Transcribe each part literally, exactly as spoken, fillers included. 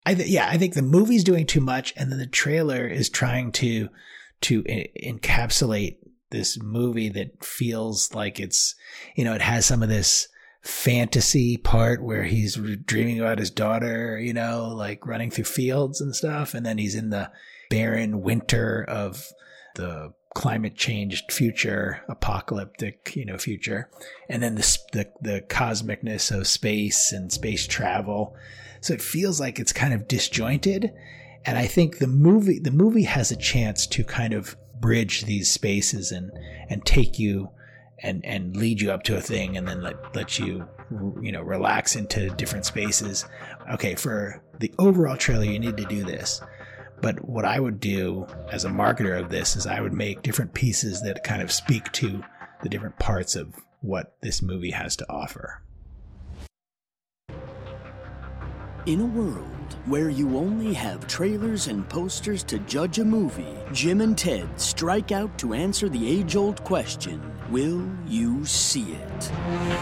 I th- yeah, I think the movie's doing too much, and then the trailer is trying to to e- encapsulate this movie that feels like it's, you know, it has some of this fantasy part where he's dreaming about his daughter, you know, like running through fields and stuff, and then he's in the barren winter of the climate changed future, apocalyptic, you know, future, and then the the, the cosmicness of space and space travel. So it feels like it's kind of disjointed. And I think the movie, the movie has a chance to kind of bridge these spaces and, and take you and, and lead you up to a thing and then let, let you, you know, relax into different spaces. Okay. For the overall trailer, you need to do this. But what I would do as a marketer of this is I would make different pieces that kind of speak to the different parts of what this movie has to offer. In a world where you only have trailers and posters to judge a movie, Jim and Ted strike out to answer the age-old question, will you see it?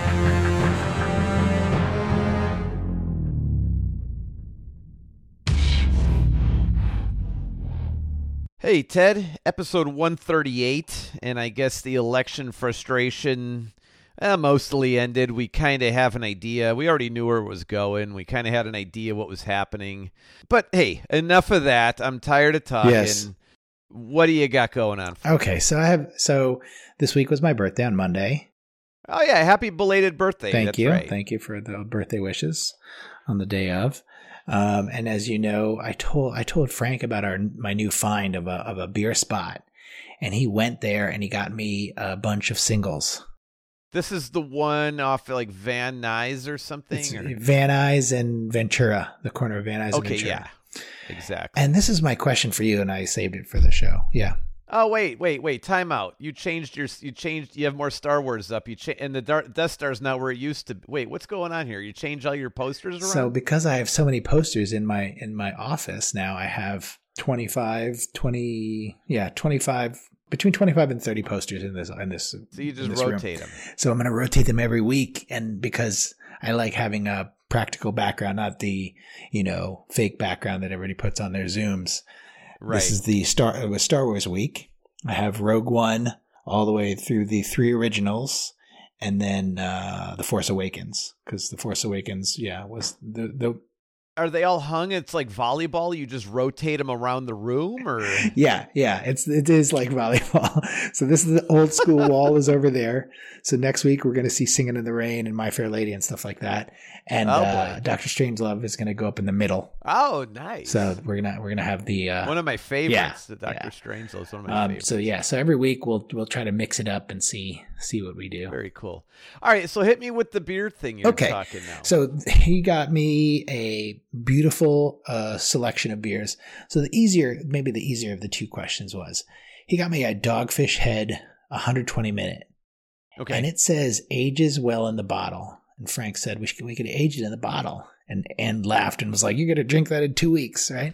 Hey, Ted, episode one thirty-eight, and I guess the election frustration Uh, mostly ended. We kind of have an idea. We already knew where it was going. We kind of had an idea what was happening. But hey, enough of that. I'm tired of talking. Yes. What do you got going on? Okay, so I have so this week was my birthday on Monday. Oh yeah, happy belated birthday. Thank That's you. right. Thank you for the birthday wishes on the day of. Um, and as you know, I told I told Frank about our my new find of a of a beer spot, and he went there and he got me a bunch of singles. This is the one off like Van Nuys or something? It's or? Van Nuys and Ventura, the corner of Van Nuys okay, and Ventura. yeah, exactly. And this is my question for you, and I saved it for the show. Yeah. Oh wait, wait, wait! Time out. You changed your. You changed. You have more Star Wars up. You cha- and the Dar- Death Star's not where it used to. Wait, what's going on here? You changed all your posters around. So because I have so many posters in my in my office now, I have twenty-five, twenty, yeah, twenty-five. Between twenty-five and thirty posters in this in this. So you just this rotate room. them. So I'm going to rotate them every week, and because I like having a practical background, not the you know fake background that everybody puts on their Zooms. Right. This is the Star. It was Star Wars week. I have Rogue One all the way through the three originals, and then uh, the Force Awakens, because the Force Awakens, yeah, was the the. Are they all hung? It's like volleyball. You just rotate them around the room, or yeah, yeah. It's it is like volleyball. So this is the old school wall is over there. So next week we're going to see Singing in the Rain and My Fair Lady and stuff like that. And oh, uh, Doctor Strangelove is going to go up in the middle. Oh, nice. So we're gonna we're gonna have the uh, one of my favorites. Yeah, the Doctor yeah. Strangelove is one of my um, favorites. So yeah, so every week we'll we'll try to mix it up and see see what we do. Very cool. All right, so hit me with the beer thing you're okay. talking now. So he got me a beautiful uh, selection of beers. So the easier, maybe the easier of the two questions was, he got me a Dogfish Head one hundred twenty minute. Okay. And it says ages well in the bottle. And Frank said we should, we could age it in the bottle, and and laughed and was like, "You're going to drink that in two weeks, right?"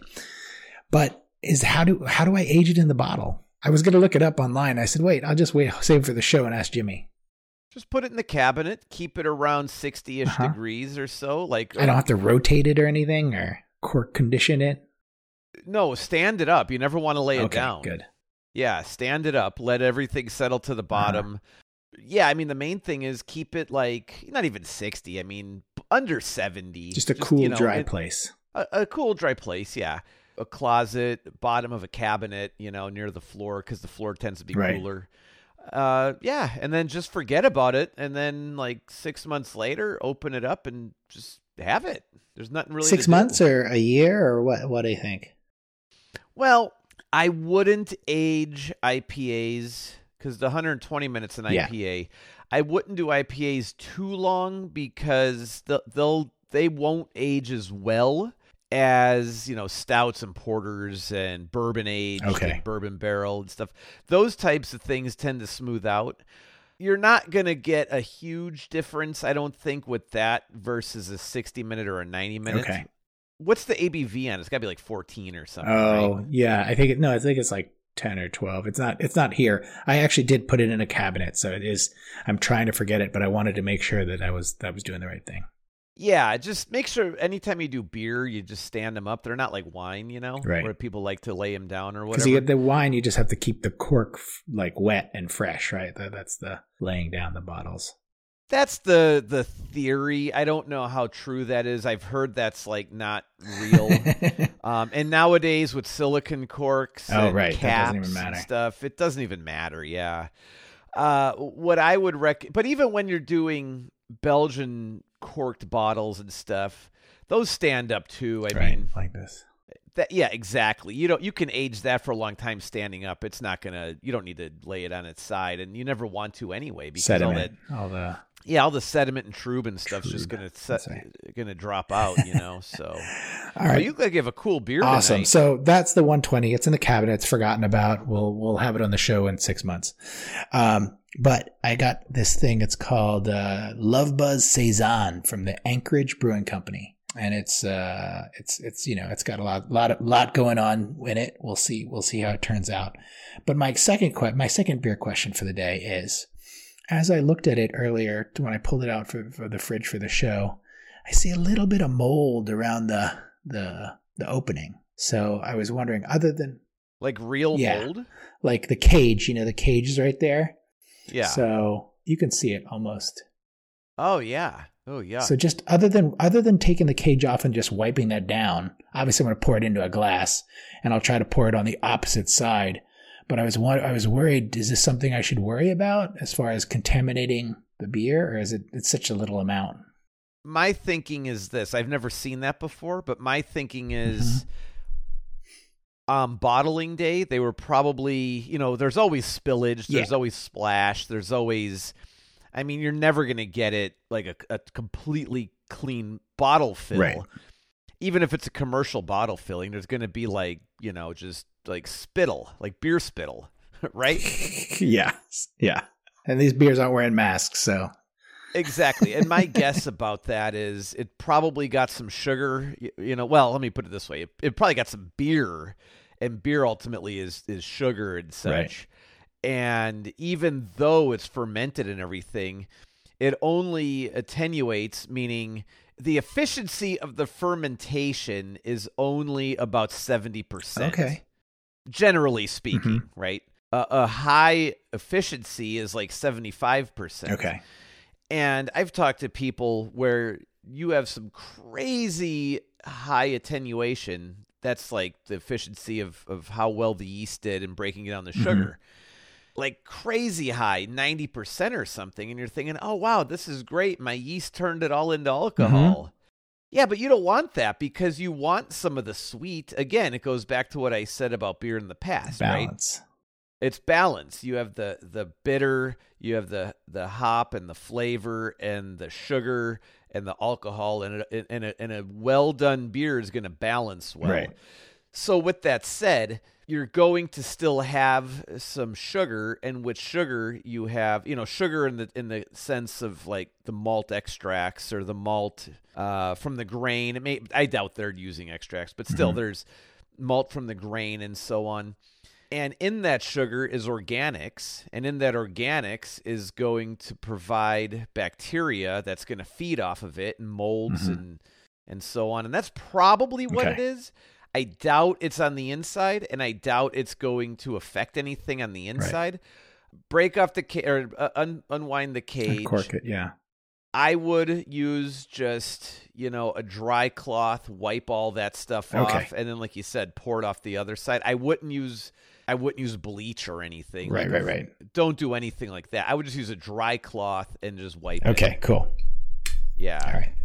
But is how do how do I age it in the bottle? I was going to look it up online. I said, "Wait, I'll just wait, save it for the show and ask Jimmy." Just put it in the cabinet. Keep it around sixty-ish uh-huh. degrees or so. Like I don't have to rotate it or anything or cork condition it. No, stand it up. You never want to lay okay, it down. Good. Yeah, stand it up. Let everything settle to the bottom. Uh-huh. Yeah, I mean, the main thing is keep it like, not even sixty. I mean, under seventy. Just a Just, cool, you know, dry it, place. A, a cool, dry place, yeah. A closet, bottom of a cabinet, you know, near the floor, because the floor tends to be right. cooler. Uh, yeah, and then just forget about it. And then, like, six months later, open it up and just have it. There's nothing really Six to months do. or a year, or what, what do you think? Well, I wouldn't age I P As, because the one hundred twenty minutes an I P A, yeah. I wouldn't do I P As too long because they'll, they'll they won't age as well as, you know, stouts and porters and bourbon aged okay. and bourbon barrel and stuff. Those types of things tend to smooth out. You're not going to get a huge difference, I don't think, with that versus a sixty minute or a ninety minute. Okay. What's the A B V on it? It's got to be like fourteen or something. Oh, right? yeah. I think it, no, I think it's like ten or twelve. It's not, it's not here. I actually did put it in a cabinet. So it is, I'm trying to forget it, but I wanted to make sure that I was, that I was doing the right thing. Yeah, just make sure anytime you do beer, you just stand them up. They're not like wine, you know, right. where people like to lay them down or whatever. Because you get the wine, you just have to keep the cork like wet and fresh, right? That's the laying down the bottles. That's the the theory. I don't know how true that is. I've heard that's like not real. um, and nowadays with silicone corks oh, and right. caps that doesn't even matter. and stuff, it doesn't even matter. Yeah. Uh, what I would rec, but even when you're doing Belgian corked bottles and stuff, those stand up too. I right, mean, like this. That, yeah, exactly. You don't. You can age that for a long time standing up. It's not gonna. You don't need to lay it on its side, and you never want to anyway because sediment, all that, all the yeah, all the sediment and trub and stuff's trub. just gonna set, right. gonna drop out. You know. So, all right, well, you look like you have a cool beer. Awesome. Tonight. So that's the one twenty. It's in the cabinet. It's forgotten about. We'll we'll have it on the show in six months. Um, but I got this thing. It's called uh, Love Buzz Saison from the Anchorage Brewing Company. And it's, uh, it's, it's, you know, it's got a lot, lot, of, lot going on in it. We'll see, we'll see how it turns out. But my second, que- my second beer question for the day is, as I looked at it earlier, when I pulled it out for, for the fridge for the show, I see a little bit of mold around the, the, the opening. So I was wondering, other than like real yeah, mold, like the cage, you know, the cage is right there. Yeah. So you can see it almost. Oh yeah. Oh yeah. So just other than other than taking the cage off and just wiping that down, obviously I'm going to pour it into a glass, and I'll try to pour it on the opposite side. But I was I was worried. Is this something I should worry about as far as contaminating the beer, or is it it's such a little amount? My thinking is this: I've never seen that before, but my thinking is, mm-hmm. um, bottling day. They were probably, you know, there's always spillage, there's yeah. always splash, there's always. I mean, you're never going to get it like a, a completely clean bottle fill. Right. Even if it's a commercial bottle filling, there's going to be like, you know, just like spittle, like beer spittle, right? yeah. Yeah. And these beers aren't wearing masks, so. Exactly. And my guess about that is it probably got some sugar, you know, well, let me put it this way. It, it probably got some beer, and beer ultimately is, is sugar and such. Right. And even though it's fermented and everything, it only attenuates, meaning the efficiency of the fermentation is only about seventy percent. Okay. Generally speaking, mm-hmm. right? Uh, a high efficiency is like seventy-five percent. Okay. And I've talked to people where you have some crazy high attenuation. That's like the efficiency of, of how well the yeast did in breaking down the sugar. Mm-hmm. Like crazy high, ninety percent or something. And you're thinking, oh, wow, this is great. My yeast turned it all into alcohol. Mm-hmm. Yeah, but you don't want that because you want some of the sweet. Again, it goes back to what I said about beer in the past, balance. Right? It's balance. You have the the bitter, you have the, the hop and the flavor and the sugar and the alcohol. And a, and a, and a well-done beer is going to balance well. Right. So with that said, you're going to still have some sugar, and with sugar you have, you know, sugar in the in the sense of like the malt extracts or the malt uh, from the grain. It may, I doubt they're using extracts, but still mm-hmm. there's malt from the grain and so on. And in that sugar is organics, and in that organics is going to provide bacteria that's going to feed off of it, and molds mm-hmm. and and so on. And that's probably what okay. it is. I doubt it's on the inside, and I doubt it's going to affect anything on the inside. Right. Break off the ca- or uh, un- unwind the cage. Uncork it, yeah. I would use just, you know, a dry cloth, wipe all that stuff okay. off, and then, like you said, pour it off the other side. I wouldn't use, I wouldn't use bleach or anything. Right, like, right, right. Don't do anything like that. I would just use a dry cloth and just wipe okay, it. Okay, cool. Yeah. All right.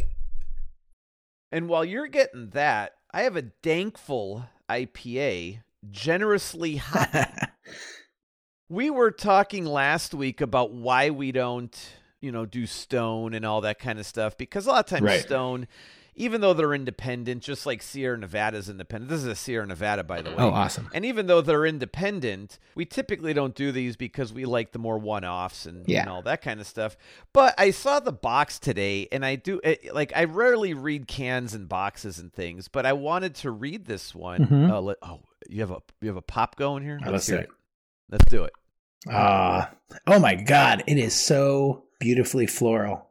And while you're getting that, I have a Dankful I P A, generously hot. We were talking last week about why we don't, you know, do Stone and all that kind of stuff, because a lot of times right. Stone, even though they're independent, just like Sierra Nevada's independent. This is a Sierra Nevada, by the way. Oh, awesome. And even though they're independent, we typically don't do these because we like the more one-offs and, yeah. and all that kind of stuff. But I saw the box today, and I do, it, like, I rarely read cans and boxes and things, but I wanted to read this one. Mm-hmm. Uh, let, oh, you have a you have a pop going here? Let's, let's hear it. it. Let's do it. Uh, oh, my God. It is so beautifully floral.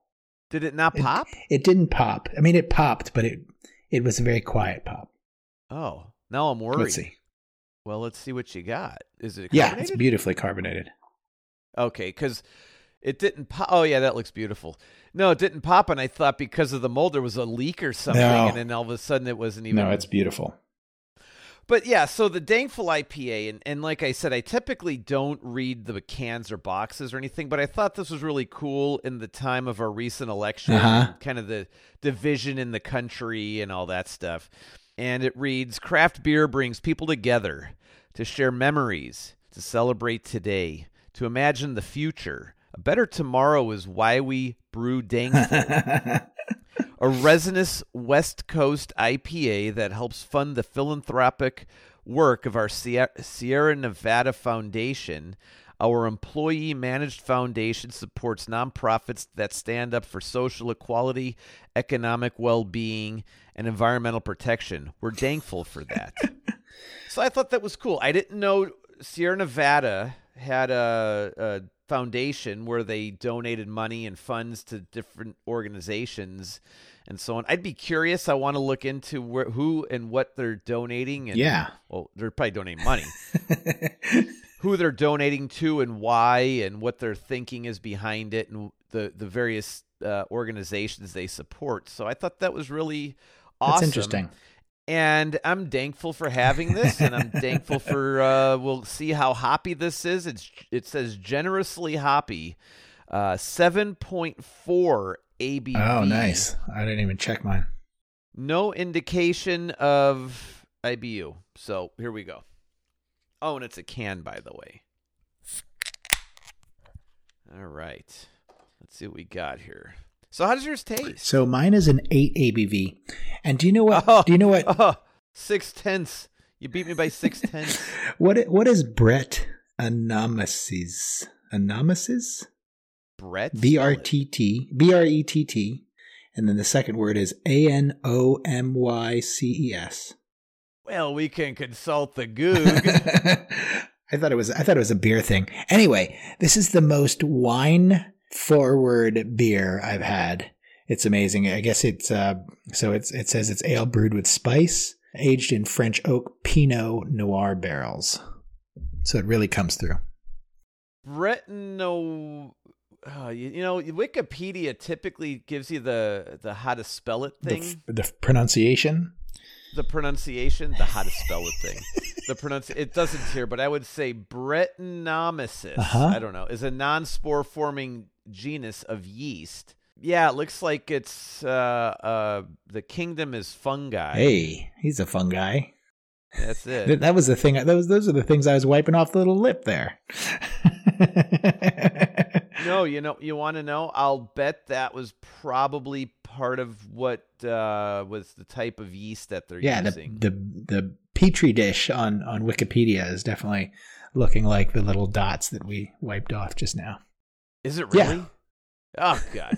Did it not It- pop? It, didn't pop. I mean, it popped, but it it was a very quiet pop. Oh, now I'm worried. Let's see. Well, let's see what you got. Is it Yeah, carbonated? it's beautifully carbonated. Okay, because it didn't pop. Oh, yeah, that looks beautiful. No, it didn't pop, and I thought because of the mold there was a leak or something, No. and then all of a sudden it wasn't even. No, it's beautiful. But yeah, so the Dankful I P A, and, and like I said, I typically don't read the cans or boxes or anything, but I thought this was really cool in the time of our recent election, Uh-huh. kind of the division in the country and all that stuff. And it reads, craft beer brings people together to share memories, to celebrate today, to imagine the future. A better tomorrow is why we brew Dankful. A resinous West Coast I P A that helps fund the philanthropic work of our Sierra Nevada Foundation. Our employee-managed foundation supports nonprofits that stand up for social equality, economic well-being, and environmental protection. We're thankful for that. So I thought that was cool. I didn't know Sierra Nevada had a, a foundation where they donated money and funds to different organizations and so on. I'd be curious. I want to look into where, who and what they're donating. And, Yeah. Well, they're probably donating money. Who they're donating to and why and what their thinking is behind it and the, the various uh, organizations they support. So I thought that was really awesome. That's interesting. And I'm thankful for having this, and I'm thankful for, uh, we'll see how hoppy this is. It's It says generously hoppy, uh, seven point four A B V. Oh, nice. I didn't even check mine. No indication of I B U. So here we go. Oh, and it's a can, by the way. All right. Let's see what we got here. So how does yours taste? So mine is an eight A B V. And do you know what? Oh, do you know what? Oh, six tenths. You beat me by six tenths. What what is Brett Anomasis? Anomasis? Brett? B R T T. B R E T T. And then the second word is A N O M Y C E S. Well, we can consult the Goog. I thought it was I thought it was a beer thing. Anyway, this is the most wine forward beer I've had. It's amazing. I guess it's uh so it's it says it's ale brewed with spice, aged in French oak Pinot Noir barrels. So it really comes through. Retino, uh, you, you know, Wikipedia typically gives you the the how to spell it The, thing. f- the pronunciation. The pronunciation, the how to spell it thing. The pronunci- it doesn't here, but I would say Brettanomyces, Uh-huh. I don't know, is a non-spore forming genus of yeast. Yeah, it looks like it's uh, uh, the kingdom is fungi. Hey, he's a fun guy. That's it. That, that was the thing. Those those are the things I was wiping off the little lip there. No, you know, you want to know? I'll bet that was probably part of what uh, was the type of yeast that they're Yeah, the, using. the the petri dish on, on Wikipedia is definitely looking like the little dots that we wiped off just now. Is it Yeah. really? Oh, God.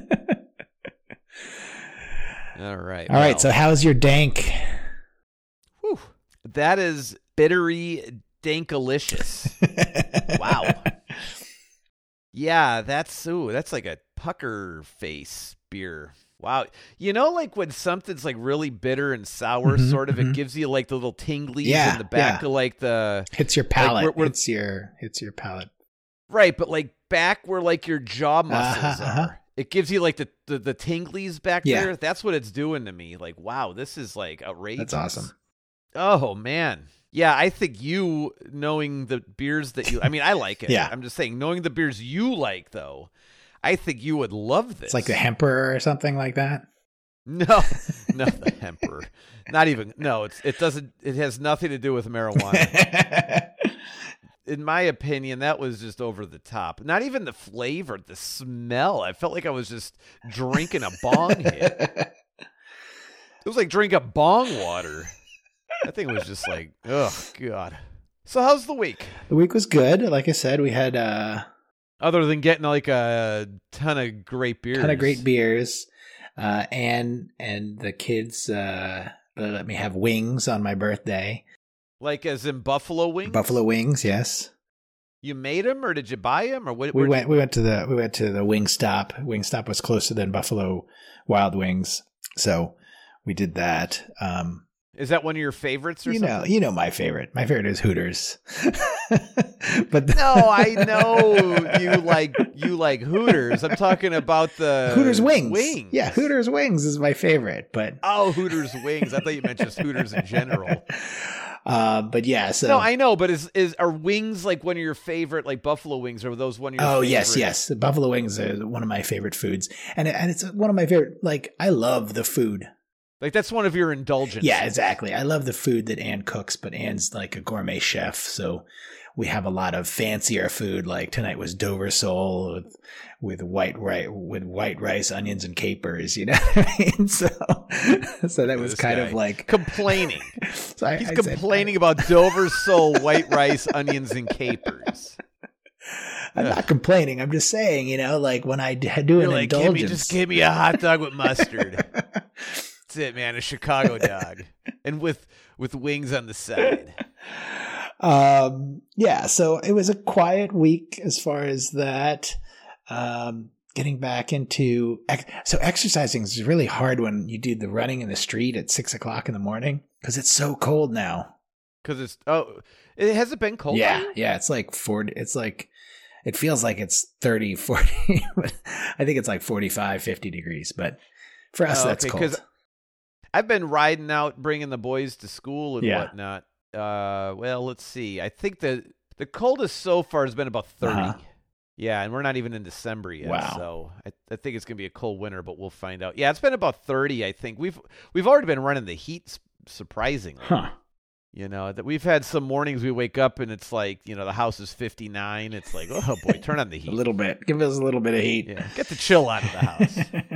All right. All right, well, so how's your dank? whew, that is bittery dankalicious. Wow. Yeah, that's ooh, that's like a pucker face beer. Wow. You know, like when something's like really bitter and sour, Mhm, sort of, mhm. it gives you like the little tinglies Yeah, in the back yeah. of like the Hits your palate. we're- we're- It's your it's your palate. right, but like back where like your jaw muscles Uh-huh, uh-huh. are. It gives you like the, the, the tinglies back Yeah. there. That's what it's doing to me. Like, wow, this is like outrageous. That's awesome. Oh man. Yeah, I think you knowing the beers that you I mean, I like it. Yeah. I'm just saying, knowing the beers you like though, I think you would love this. It's like the Hemper or something like that. No, no, the Hemper. Not even. No, it's it doesn't. It has nothing to do with marijuana. In my opinion, that was just over the top. Not even the flavor, the smell. I felt like I was just drinking a bong hit. It was like drinking bong water. I think it was just like, oh god. So how's the week? The week was good. Like I said, we had uh, Other than getting like a ton of great beers. a ton of great beers, uh, and and the kids uh, they let me have wings on my birthday. Like as in buffalo wings? Buffalo wings, yes. You made them, or did you buy them, or what? We went. You... We went to the. We went to the Wingstop. Wingstop was closer than Buffalo Wild Wings, so we did that. Um, Is that one of your favorites, or you something? know? You know my favorite. My favorite is Hooters. But the... no, I know you like you like Hooters. I'm talking about the Hooters wings. Wings. Yeah, Hooters wings is my favorite. But oh, Hooters wings. I thought you meant just Hooters in general. Uh, but yeah, so no, I know, but is is are wings like one of your favorite, like buffalo wings, or are those one of your? Oh favorite? yes, yes, the buffalo wings are one of my favorite foods, and and it's one of my favorite. Like I love the food. Like that's one of your indulgences. Yeah, exactly. I love the food that Ann cooks, but Ann's like a gourmet chef, so we have a lot of fancier food. Like tonight was Dover sole with with white rice, with white rice, onions, and capers. You know what I mean? So, so that was this kind guy. of like complaining. So I, He's I complaining said, about Dover sole, white rice, onions, and capers. I'm not complaining. I'm just saying, you know, like when I do an You're like, indulgence, give me, just give me a hot dog with mustard. That's it, man. A Chicago dog, and with with wings on the side. Um, yeah, so it was a quiet week as far as that. Um, getting back into ex- so exercising is really hard when you do the running in the street at six o'clock in the morning because it's so cold now. Because it's oh, it has it been cold? Yeah, yeah, it's like forty. It's like it feels like it's thirty, forty, but I think it's like forty-five, fifty degrees. But for us, oh, that's okay, cold. I've been riding out, bringing the boys to school and yeah. whatnot. Uh, well, let's see. I think the the coldest so far has been about thirty. Uh-huh. Yeah, and we're not even in December yet. Wow. So I, I think it's gonna be a cold winter, but we'll find out. Yeah, it's been about thirty. I think we've we've already been running the heat, surprisingly. Huh. You know that we've had some mornings we wake up and it's like, you know, the house is fifty-nine. It's like, oh boy, turn on the heat a little bit. Give us a little bit of heat. Yeah, get the chill out of the house.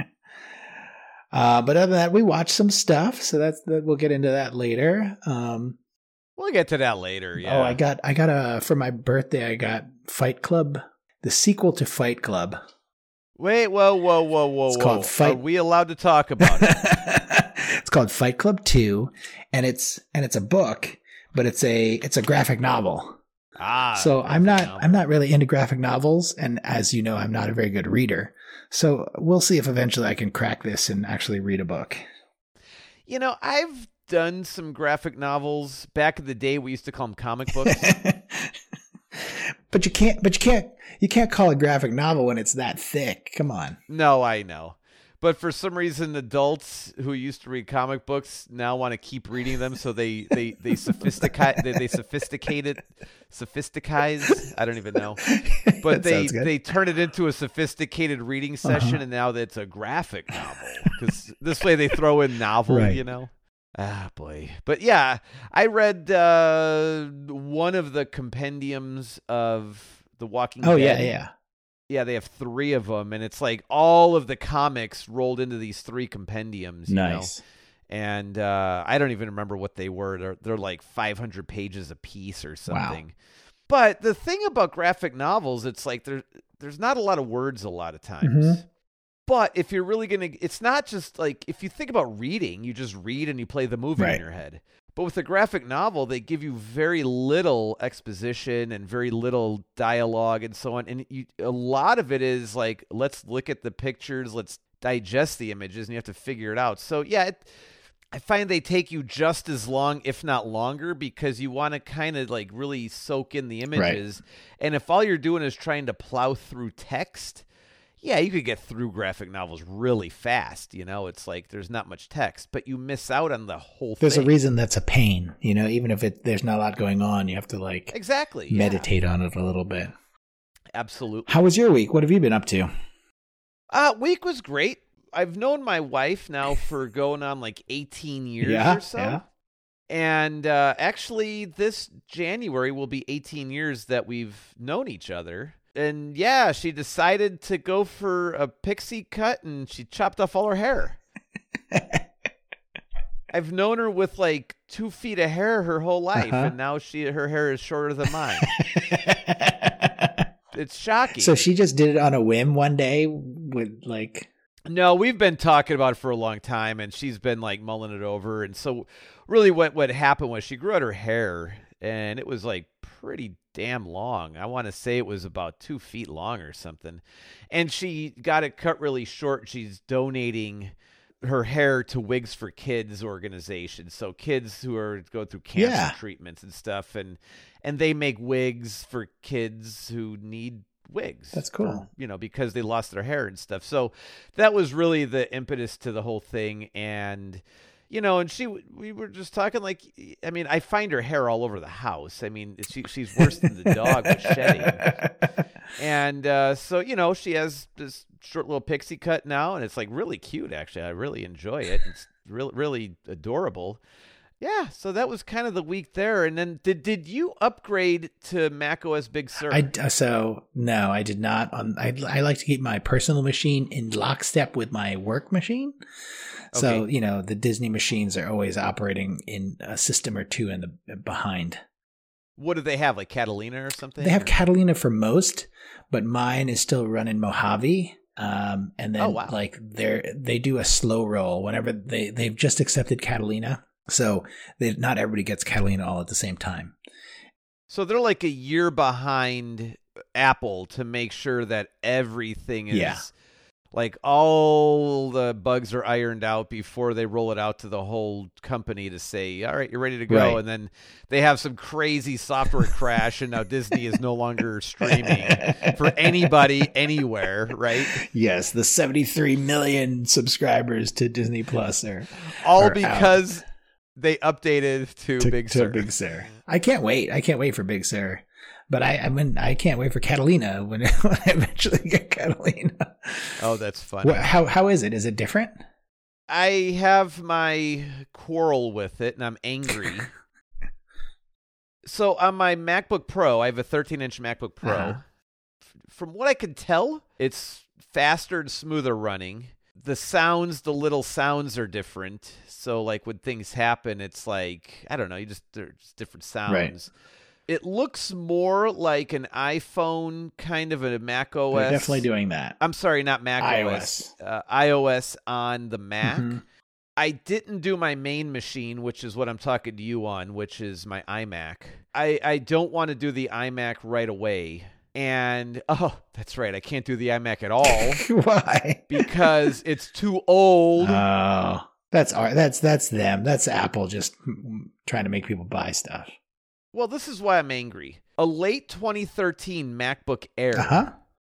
uh, but other than that, we watched some stuff, so that's that. We'll get into that later. Um, We'll get to that later. Yeah. Oh, I got, I got a, for my birthday, I got Fight Club, the sequel to Fight Club. Wait, whoa, whoa, whoa, whoa, it's whoa. Called Fight. Are we allowed to talk about it? It's called Fight Club two, and it's, and it's a book, but it's a, it's a graphic novel. Ah. So I'm not, novel. I'm not really into graphic novels. And as you know, I'm not a very good reader. So we'll see if eventually I can crack this and actually read a book. You know, I've done some graphic novels back in the day. We used to call them comic books. But you can't, but you can't, you can't call a graphic novel when it's that thick. Come on. No, I know. But for some reason, adults who used to read comic books now want to keep reading them. So they, they, they sophisticate, they, they sophisticate it, sophistikize. I don't even know. But they, they turn it into a sophisticated reading session. Uh-huh. And now it's a graphic novel because this way they throw in novel, right. You know? Ah, boy. But yeah, I read uh, one of the compendiums of The Walking oh, Dead. Oh, yeah, yeah. Yeah, they have three of them, and it's like all of the comics rolled into these three compendiums. You nice. know? And uh, I don't even remember what they were. They're, they're like five hundred pages a piece or something. Wow. But the thing about graphic novels, it's like there, there's not a lot of words a lot of times. Mm-hmm. But if you're really going to, it's not just like, if you think about reading, you just read and you play the movie right. in your head. But with a graphic novel, they give you very little exposition and very little dialogue and so on. And you, a lot of it is like, let's look at the pictures, let's digest the images, and you have to figure it out. So yeah, it, I find they take you just as long, if not longer, because you want to kind of like really soak in the images. Right. And if all you're doing is trying to plow through text, yeah, you could get through graphic novels really fast. You know, it's like there's not much text, but you miss out on the whole there's thing. There's a reason that's a pain, you know, even if it there's not a lot going on, you have to like exactly meditate yeah. on it a little bit. Absolutely. How was your week? What have you been up to? Uh, week was great. I've known my wife now for going on like eighteen years yeah, or so. Yeah. And uh, actually, this January will be eighteen years that we've known each other. And yeah, she decided to go for a pixie cut and she chopped off all her hair. I've known her with like two feet of hair her whole life, uh-huh. and now she her hair is shorter than mine. It's shocking. So she just did it on a whim one day with like... No, we've been talking about it for a long time, and she's been like mulling it over. And so really what, what happened was she grew out her hair, and it was like pretty damn long. I want to say it was about two feet long or something. And she got it cut really short. She's donating her hair to Wigs for Kids organization. So kids who are go through cancer Yeah. treatments and stuff, and and they make wigs for kids who need wigs. That's cool. for, you know, because they lost their hair and stuff. So that was really the impetus to the whole thing. And you know, and she, we were just talking like, I mean, I find her hair all over the house. I mean, she, she's worse than the dog with shedding. And uh, so, you know, she has this short little pixie cut now, and it's like really cute, actually. I really enjoy it. It's really, really adorable. Yeah, so that was kind of the week there. And then did did you upgrade to macOS Big Sur? I, so, no, I did not. On I, I like to keep my personal machine in lockstep with my work machine. So, Okay. you know, the Disney machines are always operating in a system or two in the behind. What do they have, like Catalina or something? They have or? Catalina for most, but mine is still running Mojave. Um, and then Oh, wow. like they're, they do a slow roll whenever they, they've just accepted Catalina. So they, not everybody gets Catalina all at the same time. So they're like a year behind Apple to make sure that everything is Yeah. like all the bugs are ironed out before they roll it out to the whole company to say, all right, you're ready to go. Right. And then they have some crazy software crash, and now Disney is no longer streaming for anybody anywhere, right? Yes, the seventy-three million subscribers to Disney Plus are All are out. because they updated to, to Big to Sur. Big Sur. I can't wait. I can't wait for Big Sur. But I, I mean, I can't wait for Catalina when, when I eventually get Catalina. Oh, that's funny. What, how how is it? Is it different? I have my quarrel with it, and I'm angry. So on my MacBook Pro, I have a thirteen inch MacBook Pro. Uh-huh. F- From what I can tell, it's faster and smoother running. The sounds, the little sounds are different. So like when things happen, it's like, I don't know, you just, there's different sounds. Right. It looks more like an iPhone kind of a Mac O S. They're definitely doing that. I'm sorry, not Mac O S. iOS. Uh, iOS on the Mac. Mhm. I didn't do my main machine, which is what I'm talking to you on, which is my iMac. I, I don't want to do the iMac right away. And, oh, that's right. I can't do the iMac at all Why? because it's too old. Oh, that's our, that's that's them. That's Apple just trying to make people buy stuff. Well, this is why I'm angry. A late twenty thirteen MacBook Air. Uh huh.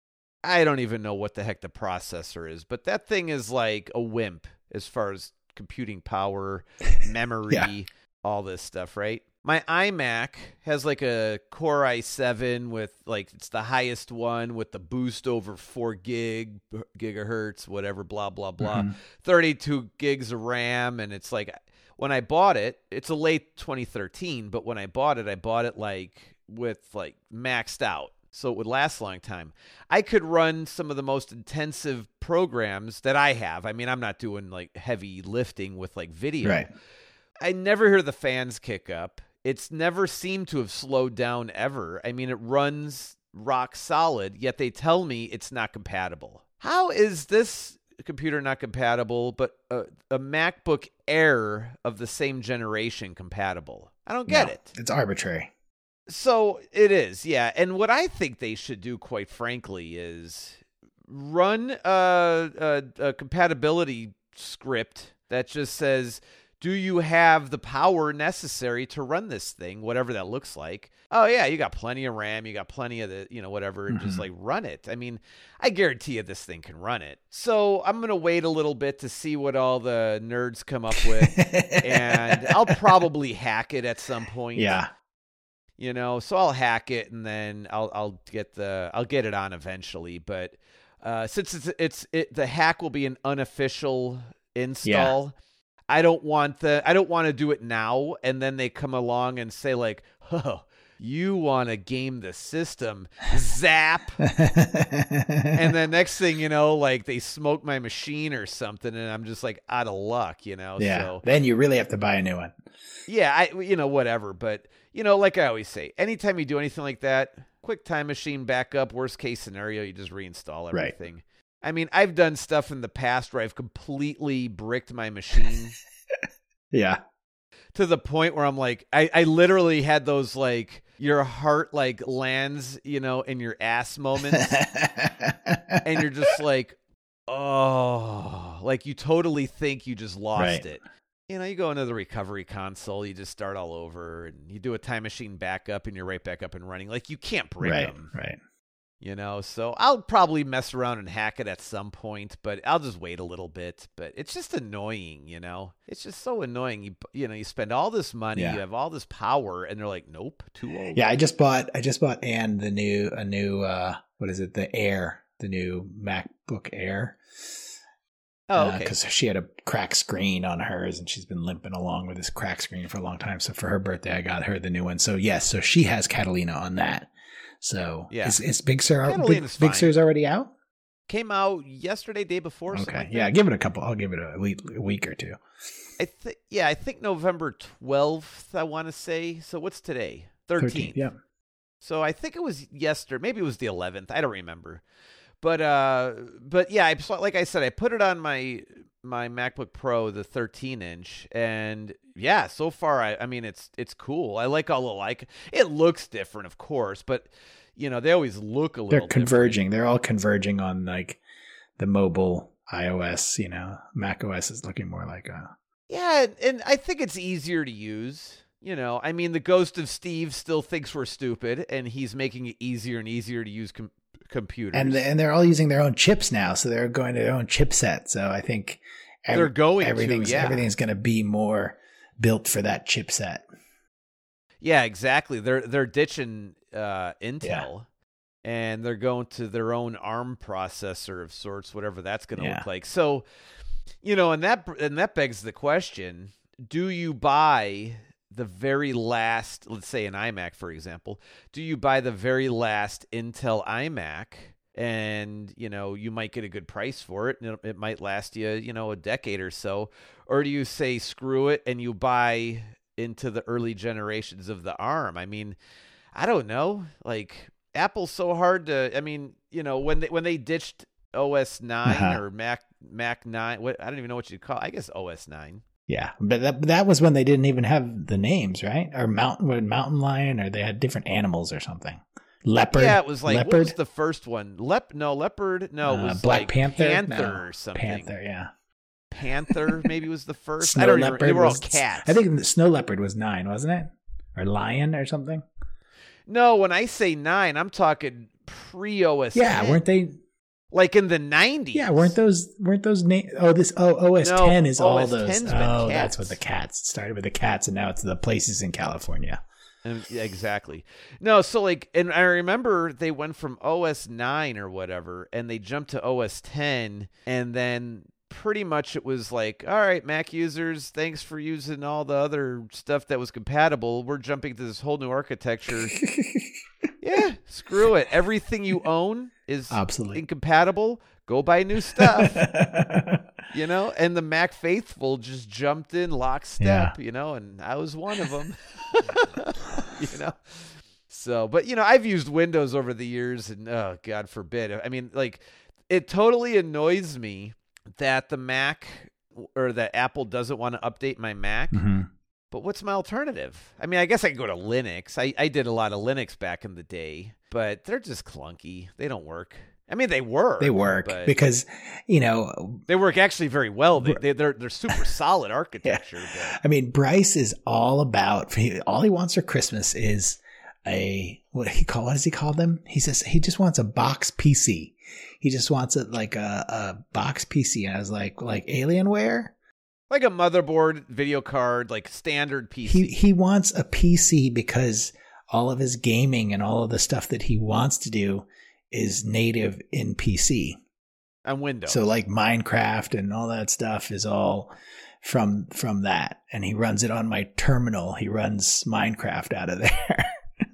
I don't even know what the heck the processor is, but that thing is like a wimp as far as computing power, memory, Yeah. all this stuff, right? My iMac has like a Core i seven with like, it's the highest one with the boost over four gig gigahertz, whatever, blah, blah, blah. Mhm. thirty-two gigs of RAM. And it's like, when I bought it, it's a late twenty thirteen, but when I bought it, I bought it like with like maxed out. So it would last a long time. I could run some of the most intensive programs that I have. I mean, I'm not doing like heavy lifting with like video. Right. I never hear the fans kick up. It's never seemed to have slowed down ever. I mean, it runs rock solid, yet they tell me it's not compatible. How is this computer not compatible, but a, a MacBook Air of the same generation compatible? I don't get No, it. It's arbitrary. So it is, yeah. And what I think they should do, quite frankly, is run a, a, a compatibility script that just says, do you have the power necessary to run this thing, whatever that looks like? Oh, yeah, you got plenty of RAM, you got plenty of the, you know, whatever, and just Mhm. like run it. I mean, I guarantee you this thing can run it. So I'm going to wait a little bit to see what all the nerds come up with, and I'll probably hack it at some point. Yeah. You know, so I'll hack it and then I'll I'll get the I'll get it on eventually. But uh, since it's it's it, the hack will be an unofficial install, I don't want the I don't want to do it now and then they come along and say like, oh, you want to game the system, zap, and then next thing you know, like they smoke my machine or something, and I'm just like out of luck, you know. Yeah. So Then you really have to buy a new one. yeah, I you know whatever, but you know, like I always say, anytime you do anything like that, quick time machine backup, worst case scenario, you just reinstall Right. everything. I mean, I've done stuff in the past where I've completely bricked my machine Yeah. to the point where I'm like, I, I literally had those like your heart like lands, you know, in your ass moments, and you're just like, oh, like you totally think you just lost Right. it. You know, you go into the recovery console, you just start all over, and you do a time machine backup, and you're right back up and running. Like you can't break Right, them. right. You know, so I'll probably mess around and hack it at some point, but I'll just wait a little bit. But it's just annoying, you know. It's just so annoying. You you know, you spend all this money, Yeah. you have all this power, and they're like, nope, too old. Yeah, I just bought I just bought Anne the new a new uh what is it, the Air, the new MacBook Air. Oh, okay. Because she had a cracked screen on hers, and she's been limping along with this cracked screen for a long time. So for her birthday, I got her the new one. So yes, so she has Catalina on that. So Yeah. is, is Big Sur out? Big, Catalina's Big fine. Sur's already out? Came out yesterday, day before. something Okay, like yeah, that. give it a couple. I'll give it a week, a week or two. I think yeah, I think November twelfth. I want to say. So what's today? Thirteenth. Yeah. So I think it was yesterday. Maybe it was the eleventh. I don't remember. But uh, but yeah, I like I said, I put it on my my MacBook Pro, the thirteen inch, and yeah, so far I, I mean it's it's cool. I like all the like. It looks different, of course, but you know they always look a little. They're converging. They're all converging on like the mobile iOS. You know, Mac O S is looking more like a. Yeah, and I think it's easier to use. You know, I mean, the ghost of Steve still thinks we're stupid, and he's making it easier and easier to use com- computers. And and they're all using their own chips now, so they're going to their own chipset. So I think every, they're going everything's to, yeah. everything's going to be more built for that chipset. Yeah, exactly. They're they're ditching uh, Intel, Yeah. and they're going to their own ARM processor of sorts, whatever that's going to Yeah. look like. So, you know, and that and that begs the question: do you buy the very last, let's say an iMac, for example, do you buy the very last Intel iMac and, you know, you might get a good price for it and it, it might last you, you know, a decade or so? Or do you say, screw it, and you buy into the early generations of the ARM? I mean, I don't know. Like, Apple's so hard to, I mean, you know, when they, when they ditched O S nine Uh-huh. or Mac, Mac nine, what, I don't even know what you'd call it. I guess O S nine. Yeah, but that that was when they didn't even have the names, right? Or mountain, what, mountain lion, or they had different animals or something. Leopard. Yeah, it was like leopard. what was the first one? Lep no leopard. No, it Uh, was Black like Panther, Panther No, or something. Panther, yeah. Panther maybe was the first. Snow I don't leopard. even. They were all was- cats. I think the snow leopard was nine, wasn't it? Or lion or something. No, when I say nine, I'm talking pre O S. Yeah, weren't they? like in the nineties? Yeah, weren't those weren't those na- Oh, this oh O S ten No, is all O S those. ten's been Oh, cats. that's what the cats it started with the cats, and now it's the places in California. And- yeah, exactly. No, so like, and I remember they went from O S nine or whatever, and they jumped to O S ten, and then pretty much it was like, all right, Mac users, thanks for using all the other stuff that was compatible. We're jumping to this whole new architecture. Yeah, screw it. Everything you own is Obsolete. incompatible. Go buy new stuff. You know, and the Mac faithful just jumped in lockstep, you know, and I was one of them. You know, so, but you know, I've used Windows over the years, and oh, God forbid. I mean, like, it totally annoys me that the Mac or that Apple doesn't want to update my Mac. Mhm. But what's my alternative? I mean, I guess I could go to Linux. I, I did a lot of Linux back in the day, but they're just clunky. They don't work. I mean, they work. They work but because, you know, they work actually very well. They, they, they're they're super solid architecture. But I mean, Bryce is all about, all he wants for Christmas is a, what he call, what does he call them? He says he just wants a box P C. He just wants it like a, a box P C. And I was like, like Alienware? like a motherboard, video card, like standard P C. He, he wants a P C because all of his gaming and all of the stuff that he wants to do is native in P C. On Windows. So like Minecraft and all that stuff is all from from that. And he runs it on my terminal. He runs Minecraft out of there.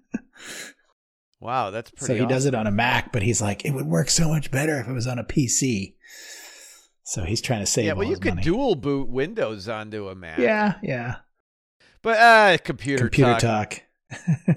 Wow, that's pretty So he awesome. does it on a Mac, but he's like, it would work so much better if it was on a P C. So he's trying to save Yeah, all well, you his could money. dual boot Windows onto a Mac. Yeah, yeah. But uh, computer, Computer talk. talk.